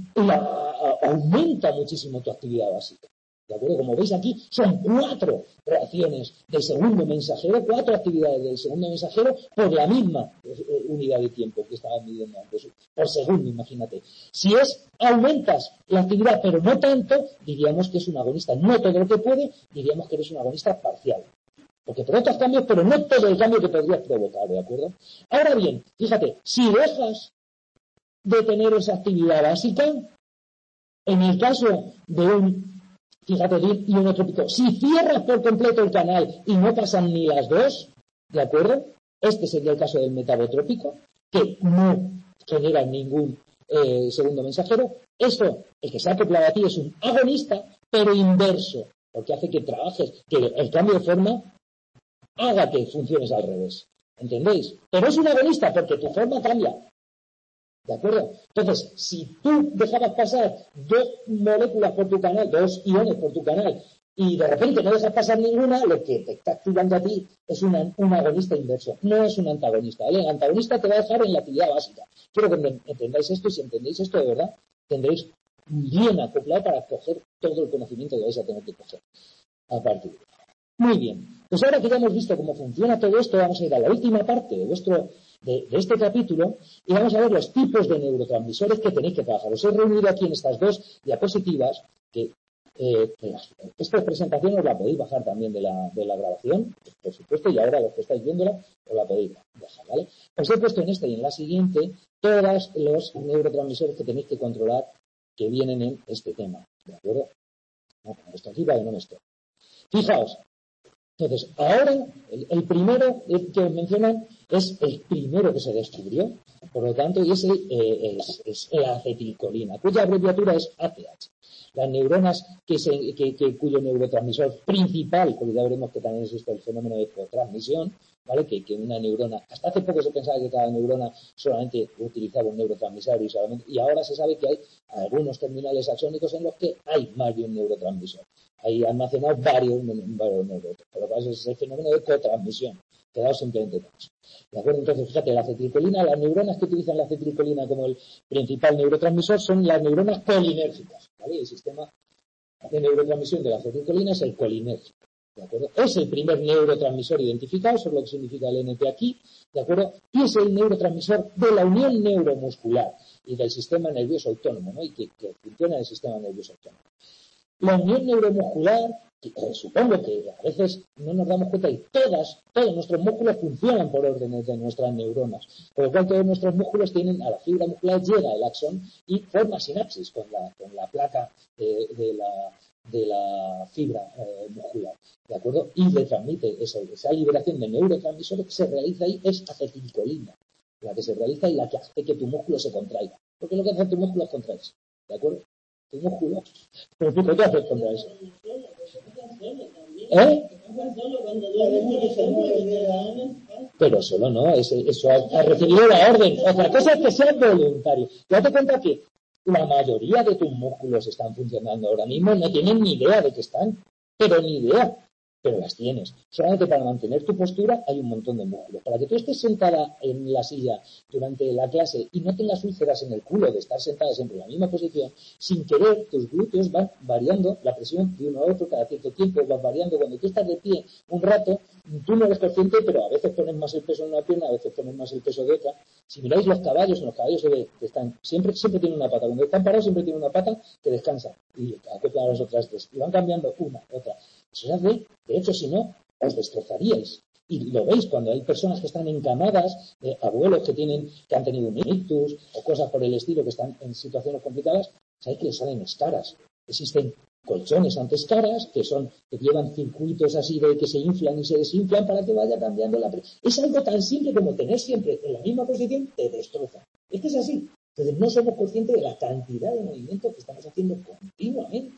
aumenta muchísimo tu actividad básica. ¿De acuerdo? Como veis aquí, son 4 reacciones del segundo mensajero, 4 actividades del segundo mensajero por la misma unidad de tiempo que estaba midiendo antes, por segundo, imagínate. Si aumentas la actividad, pero no tanto, diríamos que es un agonista. No todo lo que puede, diríamos que eres un agonista parcial. Porque provocas cambios, pero no todo el cambio que podrías provocar, ¿de acuerdo? Ahora bien, fíjate, si dejas de tener esa actividad básica. En el caso de un, fíjate, ionotrópico, si cierras por completo el canal y no pasan ni las dos, ¿de acuerdo? Este sería el caso del metabotrópico, que no genera ningún segundo mensajero. Esto, el que se ha acoplado aquí, es un agonista, pero inverso, porque hace que trabajes, que el cambio de forma haga que funciones al revés. ¿Entendéis? Pero es un agonista porque tu forma cambia. ¿De acuerdo? Entonces, si tú dejabas pasar dos moléculas por tu canal, dos iones por tu canal, y de repente no dejas pasar ninguna, lo que te está activando a ti es un agonista inverso, no es un antagonista. ¿Vale? El antagonista te va a dejar en la actividad básica. Quiero que entendáis esto, y si entendéis esto de verdad, tendréis bien acoplado para coger todo el conocimiento que vais a tener que coger a partir de ahora. Muy bien, pues ahora que ya hemos visto cómo funciona todo esto, vamos a ir a la última parte de este capítulo y vamos a ver los tipos de neurotransmisores que tenéis que trabajar. Os he reunido aquí en estas dos diapositivas que esta presentación os la podéis bajar también de la grabación, por supuesto, y ahora los que estáis viéndola os la podéis bajar, ¿vale? Os he puesto en esta y en la siguiente todos los neurotransmisores que tenéis que controlar que vienen en este tema, ¿de acuerdo? No, esto aquí para que no me esté. Fijaos. Entonces, ahora, el primero que os mencionan es el primero que se descubrió, por lo tanto, y es la acetilcolina, cuya abreviatura es ACH. Las neuronas cuyo neurotransmisor principal, porque ya veremos que también existe el fenómeno de cotransmisión, ¿vale? Que una neurona, hasta hace poco se pensaba que cada neurona solamente utilizaba un neurotransmisor y ahora se sabe que hay algunos terminales axónicos en los que hay más de un neurotransmisor. Hay almacenados varios neuronas, pero lo que es el fenómeno de cotransmisión. Quedaos simplemente con eso. ¿De acuerdo? Entonces, fíjate, la acetilcolina, las neuronas que utilizan la acetilcolina como el principal neurotransmisor son las neuronas colinérgicas, ¿vale? El sistema de neurotransmisión de la acetilcolina es el colinérgico, ¿de acuerdo? Es el primer neurotransmisor identificado, eso es lo que significa el NP aquí, ¿de acuerdo? Y es el neurotransmisor de la unión neuromuscular y del sistema nervioso autónomo, ¿no? Y que funciona en el sistema nervioso autónomo. La unión neuromuscular, supongo que a veces no nos damos cuenta y todos nuestros músculos funcionan por órdenes de nuestras neuronas, por lo cual todos nuestros músculos tienen, a la fibra muscular llega el axón y forma sinapsis con la placa de la fibra muscular, ¿de acuerdo? Y le transmite esa liberación de neurotransmisores que se realiza ahí, es acetilcolina, la que se realiza y la que hace que tu músculo se contraiga, porque lo que hace tu músculo es contraerse, ¿de acuerdo? Tu músculo. Pero tú, ¿qué haces contra eso? Pero solo no, eso ha recibido la orden. Otra cosa es que sea voluntario. Date cuenta que la mayoría de tus músculos están funcionando ahora mismo, no tienen ni idea de que están, pero ni idea. Pero las tienes. Solamente para mantener tu postura hay un montón de músculos. Para que tú estés sentada en la silla durante la clase y no tengas úlceras en el culo de estar sentada siempre en la misma posición, sin querer tus glúteos van variando la presión de uno a otro cada cierto tiempo, van variando. Cuando tú estás de pie un rato, tú no eres consciente, pero a veces pones más el peso en una pierna, a veces pones más el peso de otra. Si miráis los caballos, en los caballos se ve que están, siempre tienen una pata. Cuando están parados siempre tienen una pata que descansa y acopla a las otras dos. Y van cambiando una, otra. Eso se hace, de hecho, si no, os destrozaríais. Y lo veis cuando hay personas que están encamadas, abuelos que han tenido un ictus o cosas por el estilo que están en situaciones complicadas, sabéis que les salen escaras. Existen colchones antiescaras que llevan circuitos así de que se inflan y se desinflan para que vaya cambiando la presión. Es algo tan simple como tener siempre en la misma posición, te destroza. Es que es así. Entonces no somos conscientes de la cantidad de movimientos que estamos haciendo continuamente.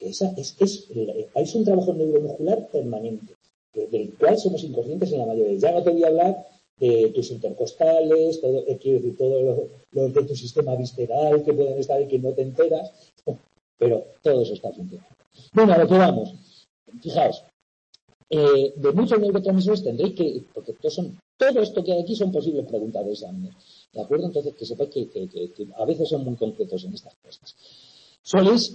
Es un trabajo neuromuscular permanente, del cual somos inconscientes en la mayoría. Ya no te voy a hablar de tus intercostales, quiero decir, todo lo de tu sistema visceral que pueden estar y que no te enteras, pero todo eso está funcionando. Bueno, a lo que vamos. Fijaos, de muchos neurotransmisores tendréis que, porque todo esto que hay aquí son posibles preguntas de exámenes, ¿de acuerdo? Entonces, que sepáis que a veces son muy concretos en estas cosas. Soléis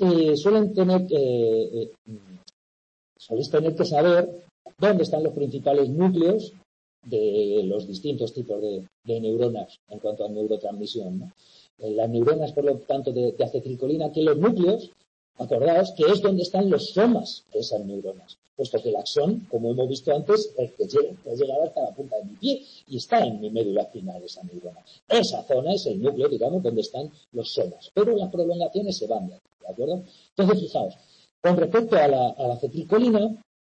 tener que saber dónde están los principales núcleos de los distintos tipos de neuronas en cuanto a neurotransmisión, ¿no? Las neuronas, por lo tanto, de acetilcolina, que los núcleos Acordaos que es donde están los somas de esas neuronas, puesto que el axón, como hemos visto antes, puede llegar hasta la punta de mi pie y está en mi médula espinal esa neurona. Esa zona es el núcleo, digamos, donde están los somas, pero las prolongaciones se van de aquí, ¿de acuerdo? Entonces, fijaos, con respecto a la acetilcolina,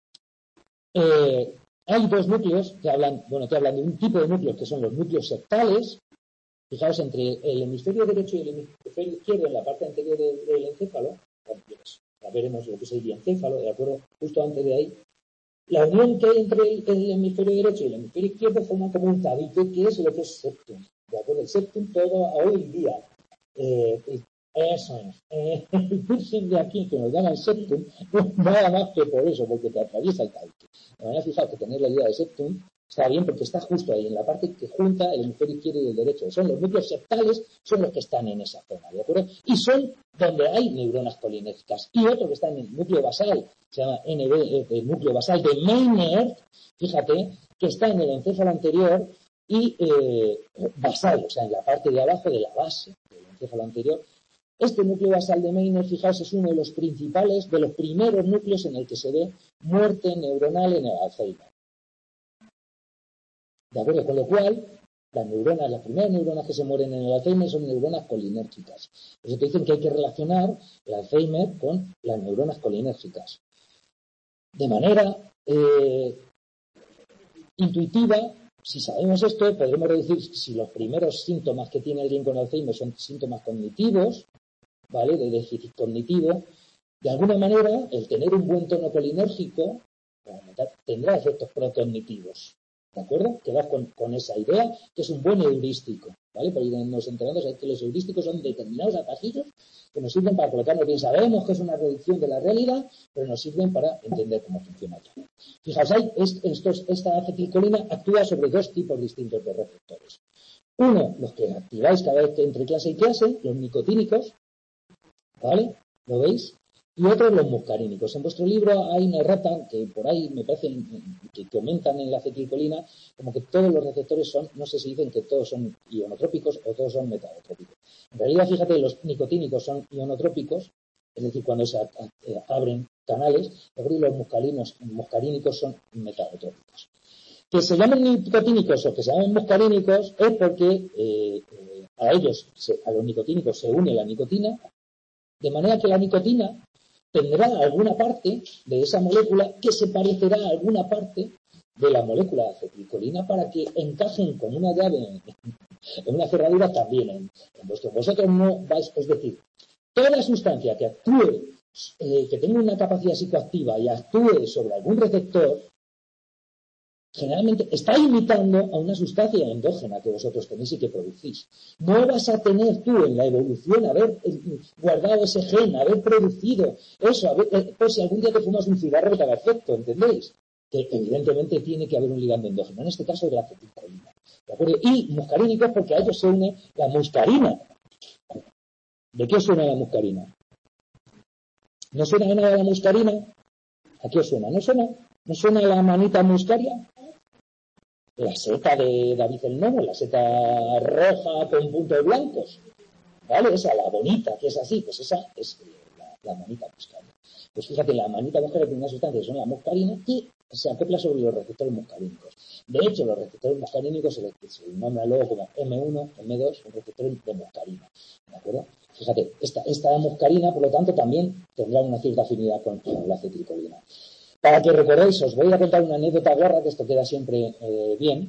hay dos núcleos que hablan de un tipo de núcleos que son los núcleos septales. Fijaos, entre el hemisferio derecho y el hemisferio izquierdo, en la parte anterior del encéfalo, ya veremos lo que es el diencéfalo, ¿de acuerdo? Justo antes de ahí, la unión que hay entre el hemisferio derecho y el hemisferio izquierdo forma como un tabique, que es lo que es septum, ¿de acuerdo? El septum todo a hoy en día. Eso es. El piercing de aquí, que nos llaman septum, no es nada más que por eso, porque te atraviesa el tabique. De manera, fijaos que tener la idea de septum está bien porque está justo ahí, en la parte que junta el hemisferio izquierdo y el derecho. Son los núcleos septales, son los que están en esa zona, ¿de acuerdo? Y son donde hay neuronas colinérgicas. Y otro que está en el núcleo basal, se llama el núcleo basal de Meynert, fíjate, que está en el encéfalo anterior y basal, o sea, en la parte de abajo de la base del encéfalo anterior. Este núcleo basal de Meynert, fijaos, es uno de los principales, de los primeros núcleos en el que se ve muerte neuronal en el Alzheimer. ¿De acuerdo? Con lo cual, las primeras neuronas que se mueren en el Alzheimer son neuronas colinérgicas. Por eso te dicen que hay que relacionar el Alzheimer con las neuronas colinérgicas. De manera intuitiva, si sabemos esto, podremos decir si los primeros síntomas que tiene alguien con Alzheimer son síntomas cognitivos, ¿vale? De déficit cognitivo. De alguna manera, el tener un buen tono colinérgico tendrá efectos procognitivos. ¿De acuerdo? Quedad con esa idea, que es un buen heurístico, ¿vale? Para irnos enterando que los heurísticos son determinados atajillos que nos sirven para colocarnos bien. Sabemos que es una reducción de la realidad, pero nos sirven para entender cómo funciona todo. Fijaos, esta acetilcolina actúa sobre dos tipos distintos de receptores. Uno, los que activáis cada vez que entre clase y clase, los nicotínicos, ¿vale? ¿Lo veis? Y otros los muscarínicos. En vuestro libro hay una errata que por ahí me parece que comentan en la acetilcolina como que todos los receptores son, no sé si dicen que todos son ionotrópicos o todos son metalotrópicos. En realidad, fíjate, los nicotínicos son ionotrópicos, es decir, cuando se abren canales, y los muscarínicos son metalotrópicos. Que se llamen nicotínicos o que se llamen muscarínicos es porque a los nicotínicos se une la nicotina, de manera que la nicotina tendrá alguna parte de esa molécula que se parecerá a alguna parte de la molécula de acetilcolina para que encajen con una llave en una cerradura también en vuestro. Vosotros no vais, es decir, toda sustancia que actúe, que tenga una capacidad psicoactiva y actúe sobre algún receptor, generalmente está imitando a una sustancia endógena que vosotros tenéis y que producís. No vas a tener tú en la evolución haber guardado ese gen, haber producido eso, pues si algún día te fumas un cigarro te haga efecto, ¿entendéis? Que evidentemente tiene que haber un ligando endógeno, en este caso de la acetilcolina. ¿De acuerdo? Y muscarínicos porque a ellos se une la muscarina. ¿De qué os suena la muscarina? ¿No suena de nada la muscarina? ¿A qué os suena? ¿No suena? ¿No suena la manita muscaria? La seta de David el Nomo, la seta roja con puntos blancos, ¿vale? Esa, la bonita, que es así, pues esa es la manita muscaria. Pues fíjate, la manita muscaria tiene una sustancia que son la muscarina y se acopla sobre los receptores muscarínicos. De hecho, los receptores muscarínicos se les nombra luego como M1, M2, un receptor de muscarina, ¿de acuerdo? Fíjate, esta muscarina, por lo tanto, también tendrá una cierta afinidad con la acetilcolina. Para que recordéis, os voy a contar una anécdota guarra, que esto queda siempre bien,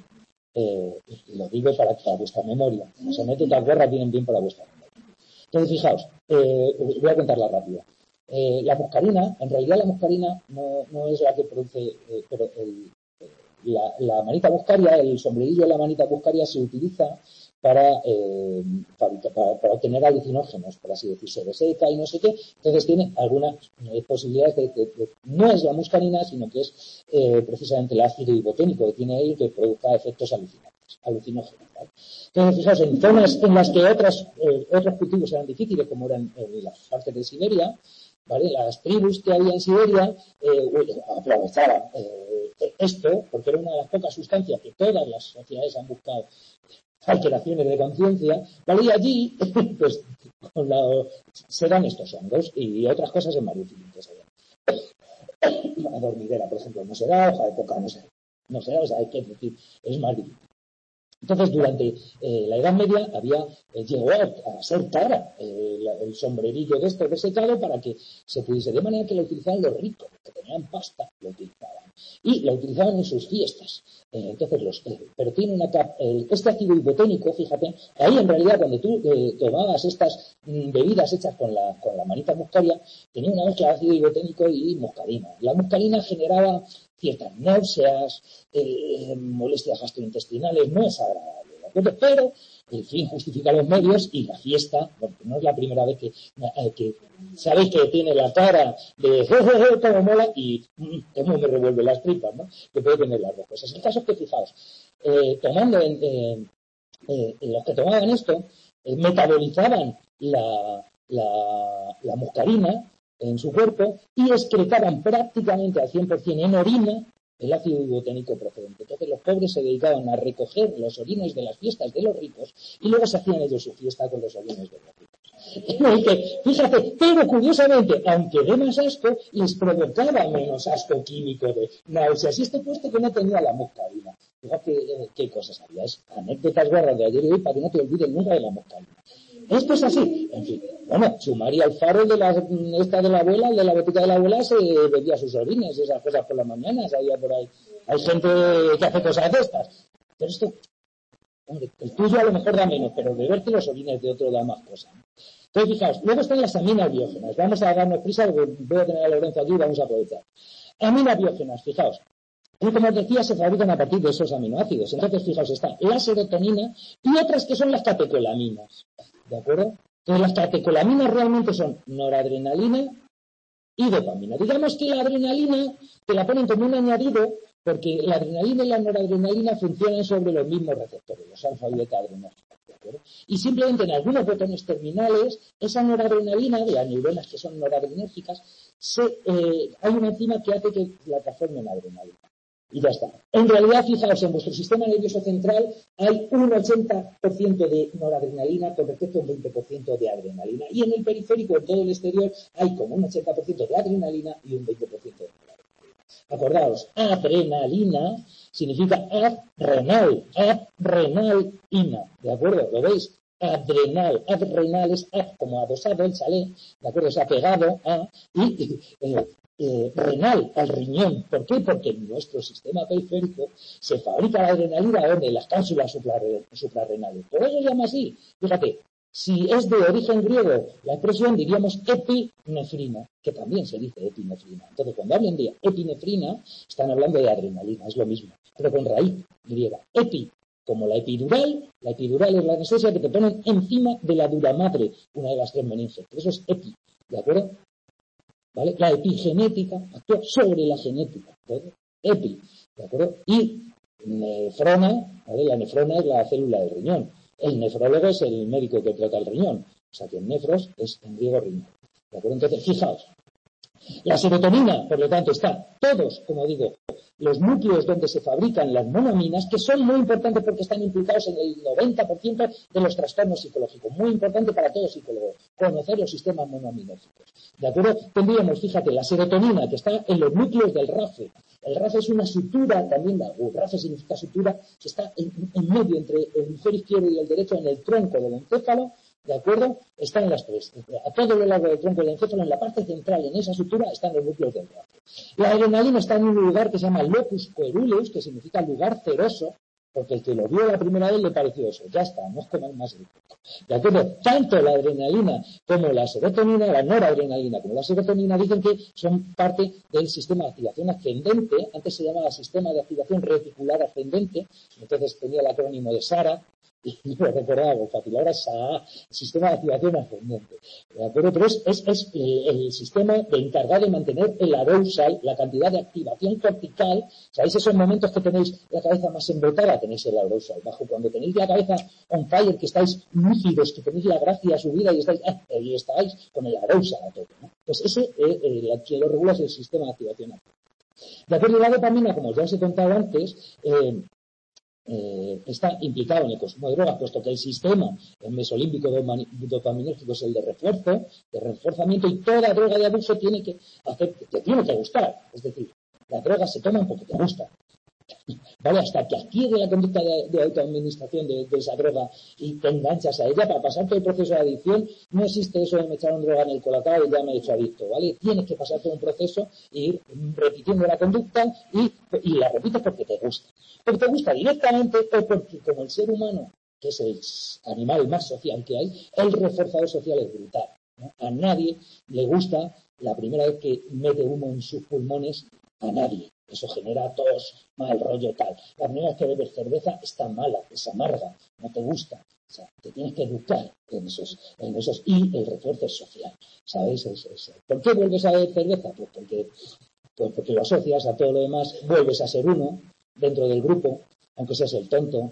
y lo digo para vuestra memoria. Las anécdotas guarras vienen bien para vuestra memoria. Entonces, fijaos, voy a contarla rápido. La muscarina, en realidad la muscarina no es la que produce, pero la manita muscaria, el sombrerillo de la manita muscaria se utiliza para obtener alucinógenos, por así decir, se reseca y no sé qué. Entonces tiene algunas posibilidades no es la muscarina, sino que es precisamente el ácido iboténico que tiene ahí que produzca efectos alucinógenos, ¿vale? Entonces, fijaos, en zonas en las que otros cultivos eran difíciles, como eran las partes de Siberia, ¿vale? Las tribus que había en Siberia aprovechaban esto, porque era una de las pocas sustancias que todas las sociedades han buscado alteraciones de conciencia, ¿vale? Y allí, pues, serán estos hongos y otras cosas en marihuana que se ven. La dormidera, por ejemplo, no será, hoja de coca no será, o sea, hay que decir, es más difícil. Entonces, durante la Edad Media llegó a ser cara el sombrerillo de esto desecado para que se pudiese, de manera que lo utilizaban los ricos, que tenían pasta, lo utilizaban. Y lo utilizaban en sus fiestas. Entonces, pero tiene este ácido iboténico, fíjate, ahí en realidad cuando tú tomabas estas bebidas hechas con la manita muscaria, tenía una mezcla de ácido iboténico y muscarina. La muscarina generaba ciertas náuseas, molestias gastrointestinales, no es agradable, ¿de acuerdo? Pero el fin justifica los medios y la fiesta, porque no es la primera vez que sabéis que tiene la cara de como mola y cómo me revuelve las tripas, ¿no? Que puede tener las dos cosas. El caso es que, fijaos, los que tomaban esto, metabolizaban la muscarina en su cuerpo y excretaban prácticamente al 100% en orina el ácido iboténico procedente. Entonces los pobres se dedicaban a recoger los orines de las fiestas de los ricos y luego se hacían ellos su fiesta con los orines de los ricos. Fíjate, pero curiosamente, aunque dé más asco, les provocaba menos asco químico de náuseas. Y esto puesto que no tenía la muscarina. Fíjate qué cosas había. Es anécdotas guardas de ayer y hoy para que no te olvides nunca de la muscarina. Esto es así. En fin, bueno, su María Alfaro de la abuela, de la botica de la abuela, se bebía sus orines y esas cosas por las mañanas. Había por ahí. Hay gente que hace cosas de estas. Pero esto, hombre, el tuyo a lo mejor da menos, pero beberte los orines de otro da más cosas. Entonces, fijaos, luego están las aminas biógenas. Vamos a darnos prisa, porque voy a tener a Lorenzo aquí y vamos a aprovechar. Aminas biógenas, fijaos. Y como os decía, se fabrican a partir de esos aminoácidos. Entonces, fijaos, está la serotonina y otras que son las catecolaminas. ¿De acuerdo? Entonces, las catecolaminas realmente son noradrenalina y dopamina. Digamos que la adrenalina te la ponen como un añadido porque la adrenalina y la noradrenalina funcionan sobre los mismos receptores, los alfa y beta adrenérgicos. ¿De acuerdo? Y simplemente en algunos botones terminales, esa noradrenalina, de las neuronas que son noradrenérgicas, hay una enzima que hace que la transforme en adrenalina. Y ya está. En realidad, fijaos, en vuestro sistema nervioso central hay un 80% de noradrenalina con respecto a un 20% de adrenalina. Y en el periférico, en todo el exterior, hay como un 80% de adrenalina y un 20% de noradrenalina. Acordaos, adrenalina significa adrenalina, ¿de acuerdo? ¿Lo veis? Adrenal es como adosado el chalet, ¿de acuerdo? Se ha pegado a renal, al riñón. ¿Por qué? Porque en nuestro sistema periférico se fabrica la adrenalina donde las cápsulas suprarrenales. Por eso se llama así. Fíjate, si es de origen griego, la expresión diríamos epinefrina, que también se dice epinefrina. Entonces, cuando hablan de epinefrina, están hablando de adrenalina, es lo mismo, pero con raíz griega. Epi, como la epidural es la anestesia que te ponen encima de la dura madre, una de las tres meninges. Eso es epi, ¿de acuerdo? ¿Vale? La epigenética actúa sobre la genética. ¿De epi, ¿de acuerdo? Y nefrona, ¿vale? La nefrona es la célula del riñón. El nefrólogo es el médico que trata el riñón. O sea que el nefros es en griego riñón. ¿De acuerdo? Entonces, fijaos. La serotonina, por lo tanto, está todos, como digo, los núcleos donde se fabrican las monoaminas, que son muy importantes porque están implicados en el 90% de los trastornos psicológicos. Muy importante para todo psicólogo, conocer los sistemas monoaminérgicos. ¿De acuerdo? Tendríamos, fíjate, la serotonina, que está en los núcleos del RAFE. El RAFE es una sutura también, RAFE significa sutura, que está en medio entre el hemisferio izquierdo y el derecho en el tronco del encéfalo. ¿De acuerdo? Están las tres. A todo lo largo del tronco del encéfalo, en la parte central, en esa estructura, están los núcleos del RAFE. La adrenalina está en un lugar que se llama locus coeruleus, que significa lugar ceroso, porque el que lo vio la primera vez le pareció eso. Ya está, no os coman más el coco. ¿De acuerdo? Tanto la adrenalina como la serotonina, la noradrenalina como la serotonina, dicen que son parte del sistema de activación ascendente. Antes se llamaba sistema de activación reticular ascendente, entonces tenía el acrónimo de SARA, y lo recordaba con fácil. Ahora es sistema de activación ascendente. ¿De acuerdo? Pero es el sistema de encargado de mantener el arousal, la cantidad de activación cortical. ¿Sabéis esos momentos que tenéis la cabeza más embotada? Tenéis el arousal bajo. Cuando tenéis la cabeza on fire, que estáis lúcidos, que tenéis la gracia subida y estáis con el arousal a tope, ¿no? Pues ese, quien lo regula es el sistema de activación. De acuerdo, la dopamina, como ya os he contado antes, está implicado en el consumo de drogas, puesto que el sistema mesolímbico dopaminérgico es el de refuerzo, de reforzamiento, y toda droga de abuso tiene que gustar. Es decir, las drogas se toman porque te gustan. ¿Vale? Hasta que adquiere la conducta de autoadministración de esa droga y te enganchas a ella para pasar todo el proceso de adicción. No existe eso de me echaron droga en el colacao y ya me he hecho adicto, ¿vale? Tienes que pasar todo un proceso e ir repitiendo la conducta y la repites porque te gusta. Porque te gusta directamente o porque como el ser humano, que es el animal más social que hay, el reforzador social es brutal, ¿no? A nadie le gusta la primera vez que mete humo en sus pulmones, a nadie. Eso genera tos, mal rollo, tal. La primera vez que bebes cerveza está mala, es amarga, no te gusta. O sea, te tienes que educar en esos. Y el refuerzo es social, ¿sabes? ¿Por qué vuelves a beber cerveza? Pues porque lo asocias a todo lo demás, vuelves a ser uno dentro del grupo, aunque seas el tonto.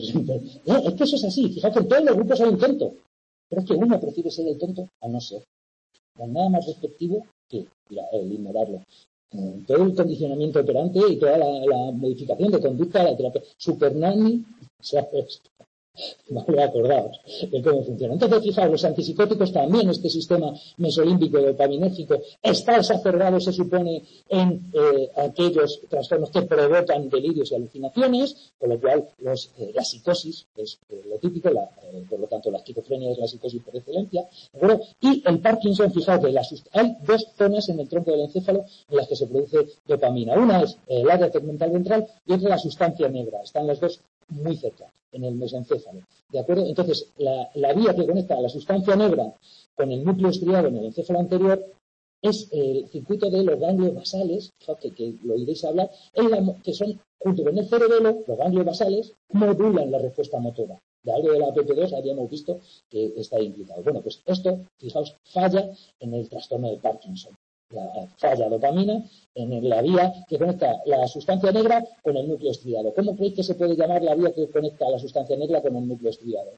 Es que eso es así. Fijaos que en todos los grupos hay un tonto. Pero es que uno prefiere ser el tonto a no ser. No hay nada más respectivo que el ignorarlo. Todo el condicionamiento operante y toda la modificación de conducta de la terapia. Supernanny se hace esto. Vale, acordaos de cómo funciona. Entonces, fijaos, los antipsicóticos también, este sistema mesolímbico dopaminérgico está exacerbado, se supone, en aquellos trastornos que provocan delirios y alucinaciones, con lo cual la psicosis es lo típico, por lo tanto la esquizofrenia es la psicosis por excelencia, ¿de acuerdo? Y el Parkinson, fijaos, hay dos zonas en el tronco del encéfalo en las que se produce dopamina. Una es el área tegmental ventral y otra la sustancia negra. Están las dos muy cerca, en el mesencéfalo, ¿de acuerdo? Entonces, la vía que conecta a la sustancia negra con el núcleo estriado en el encéfalo anterior es el circuito de los ganglios basales, que lo oiréis hablar, que son, junto con el cerebelo, los ganglios basales modulan la respuesta motora. De algo de la PP2 habíamos visto que está implicado. Bueno, pues esto, fijaos, falla en el trastorno de Parkinson. Falla dopamina en la vía que conecta la sustancia negra con el núcleo estriado. ¿Cómo creéis que se puede llamar la vía que conecta la sustancia negra con el núcleo estriado?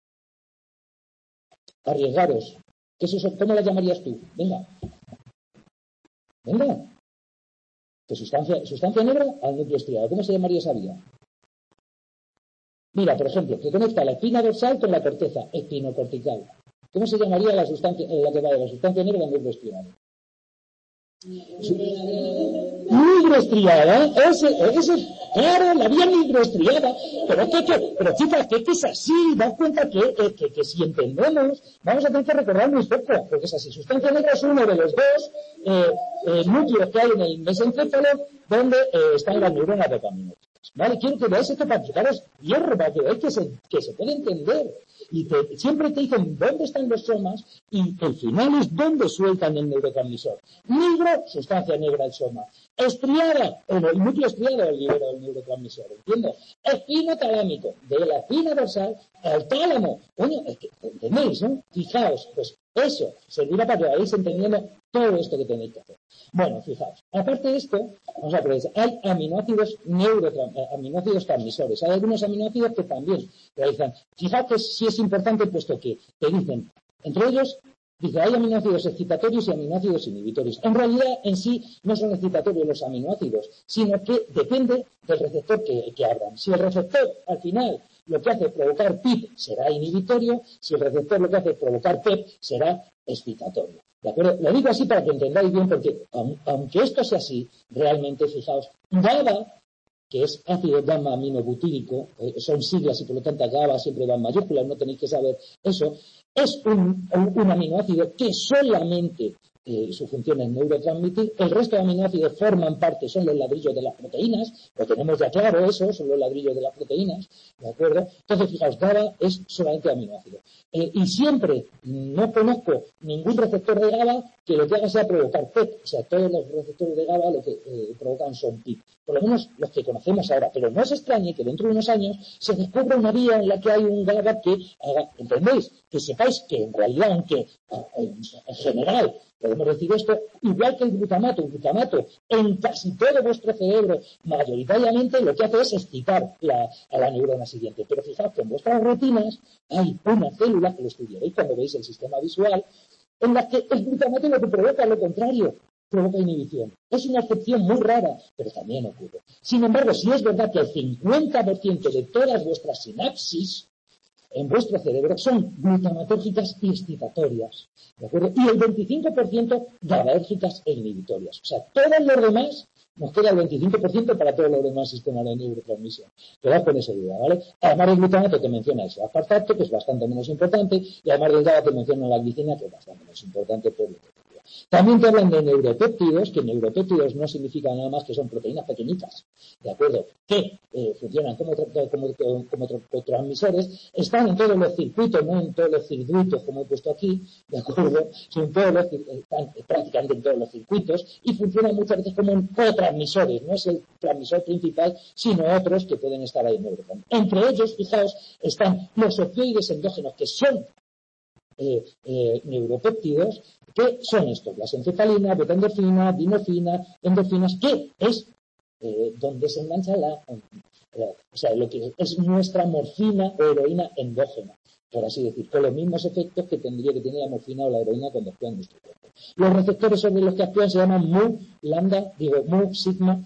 Arriesgaros. ¿Cómo la llamarías tú? Venga. ¿Qué sustancia negra al núcleo estriado? ¿Cómo se llamaría esa vía? Mira, por ejemplo, que conecta la espina dorsal con la corteza espinocortical. ¿Cómo se llamaría la que va de la sustancia negra al núcleo estriado? Nigroestriada, claro, la vía nigroestriada, pero chicas, que es así, daos cuenta que si entendemos, vamos a tener que recordar muy poco, porque es así. Sustancia negra es uno de los dos núcleos que hay en el mesencéfalo donde están las neuronas dopaminérgicas. ¿Vale? Quiero que veáis esto para explicaros hierro, para que veáis que se puede entender. Y siempre te dicen dónde están los somas y el final es dónde sueltan el neurotransmisor. Negro, sustancia negra el soma. Estriada, el núcleo estriado libera el neurotransmisor, ¿entiendes? Espino talámico, de la espina dorsal al tálamo. Coño, es que, ¿entendéis, no? Fijaos, pues eso servirá para que vayáis entendiendo todo esto que tenéis que hacer. Bueno, fijaos, aparte de esto, vamos a ver, hay aminoácidos transmisores. Hay algunos aminoácidos que también realizan. Fijaos que sí es importante, puesto que te dicen, entre ellos, dice, hay aminoácidos excitatorios y aminoácidos inhibitorios. En realidad, en sí, no son excitatorios los aminoácidos, sino que depende del receptor que abran. Si el receptor, al final, lo que hace es provocar PIP, será inhibitorio. Si el receptor lo que hace es provocar PEP, será excitatorio. ¿De acuerdo? Lo digo así para que entendáis bien, porque aunque esto sea así, realmente, fijaos, GABA, que es ácido gamma aminobutírico, son siglas y por lo tanto GABA siempre va en mayúsculas, no tenéis que saber eso, es un aminoácido que solamente su función es neurotransmitir. El resto de aminoácidos forman parte, son los ladrillos de las proteínas, lo tenemos ya claro eso, son los ladrillos de las proteínas, ¿de acuerdo? Entonces, fijaos, GABA es solamente aminoácido. Y siempre no conozco ningún receptor de GABA que lo que haga sea provocar PEP, o sea, todos los receptores de GABA lo que provocan son PIP, por lo menos los que conocemos ahora, pero no os extrañe que dentro de unos años se descubra una vía en la que hay un GABA que haga, ¿entendéis? Que sepáis que en realidad, aunque en general podemos decir esto, igual que el glutamato en casi todo vuestro cerebro mayoritariamente lo que hace es excitar a la neurona siguiente. Pero fijaos que en vuestras retinas hay una célula, que lo estudiaréis cuando veis el sistema visual, en la que el glutamato lo que provoca es lo contrario, provoca inhibición. Es una excepción muy rara, pero también ocurre. Sin embargo, si es verdad que el 50% de todas vuestras sinapsis en vuestro cerebro son glutamatérgicas y excitatorias, ¿de acuerdo? Y el 25% GABAérgicas e inhibitorias. O sea, todos los demás, nos queda el 25% para todos los demás sistemas de neurotransmisión. Quedad con esa idea, ¿vale? Además del glutamato te menciona ese aspartato, que es bastante menos importante, y además del GABA te menciona la glicina, que es bastante menos importante por lo que te digo. También te hablan de neuropéptidos, que neuropéptidos no significa nada más que son proteínas pequeñitas, ¿de acuerdo? Que funcionan como transmisores, están en todos los circuitos, no en todos los circuitos como he puesto aquí, ¿de acuerdo? Están prácticamente en todos los circuitos y funcionan muchas veces como cotransmisores, no es el transmisor principal, sino otros que pueden estar ahí en neurotransmisores. Entre ellos, fijaos, están los opioides endógenos, que son neuropéptidos, que son estos, las encefalinas, betaendorfina, dinofina, endorfinas, que es donde se engancha o sea, lo que es nuestra morfina o heroína endógena, por así decir, con los mismos efectos que tendría que tener la morfina o la heroína cuando actúa en nuestro cuerpo. Los receptores sobre los que actúan se llaman mu, sigma,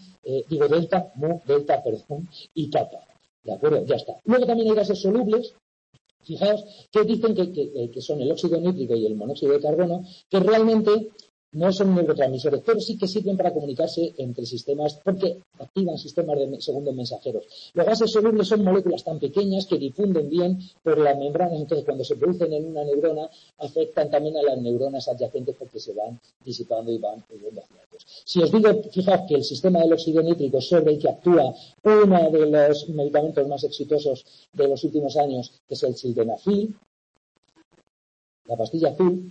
delta, y kappa. ¿De acuerdo? Ya está. Luego también hay gases solubles. Fijaos que dicen que son el óxido nítrico y el monóxido de carbono, que realmente no son neurotransmisores, pero sí que sirven para comunicarse entre sistemas, porque activan sistemas de segundos mensajeros. Los gases solubles son moléculas tan pequeñas que difunden bien por las membranas, entonces cuando se producen en una neurona, afectan también a las neuronas adyacentes porque se van disipando y van yendo hacia ellos. Si os digo, fijaos que el sistema del óxido nítrico, sobre el que actúa uno de los medicamentos más exitosos de los últimos años, que es el sildenafil, la pastilla azul,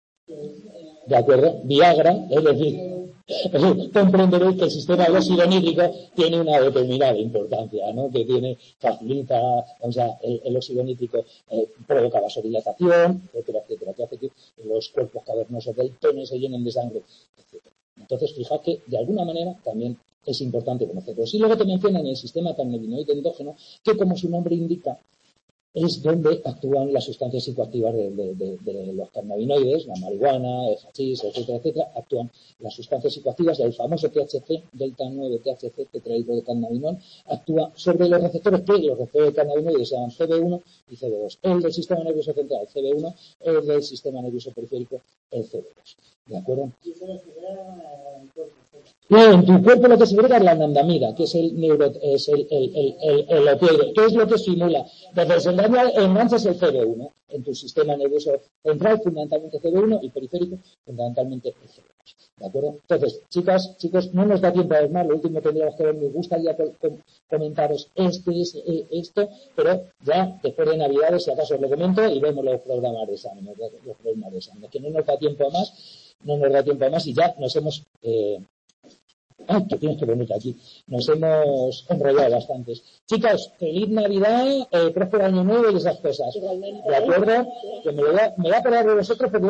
¿de acuerdo? Viagra, es decir, comprenderéis que el sistema del óxido nítrico tiene una determinada importancia, ¿no? Que facilita, o sea, el óxido nítrico provoca vasodilatación, etcétera, que hace que los cuerpos cavernosos del pene se llenen de sangre, etcétera. Entonces, fijaos que de alguna manera también es importante conocerlo. Y luego te mencionan el sistema cannabinoide endógeno, que como su nombre indica, es donde actúan las sustancias psicoactivas de los cannabinoides, la marihuana, el hachís, etcétera, actúan las sustancias psicoactivas del famoso THC, delta 9 THC, tetrahidrocannabinol, actúa sobre los receptores que los receptores de cannabinoides se llaman CB1 y CB2. El del sistema nervioso central, el CB1, el del sistema nervioso periférico, el CB2. ¿De acuerdo? No, en tu cuerpo lo que segrega es la anandamida, que es el opioide. ¿Qué es lo que estimula? Entonces, el enganche es el CB1 en tu sistema nervioso central, fundamentalmente CB1, y periférico, fundamentalmente el CB2. ¿De acuerdo? Entonces, chicos, no nos da tiempo a ver más. Lo último tendríamos que ver, me gustaría comentaros esto, pero ya después de Navidades, si acaso os lo comento, y vemos los programas de exámenes, que no nos da tiempo a más, y ya nos hemos... que tienes que venir aquí. Nos hemos enrollado bastantes. Chicos, feliz Navidad, próspero año nuevo y esas cosas. ¿De acuerdo? Que me voy a acordar de vosotros porque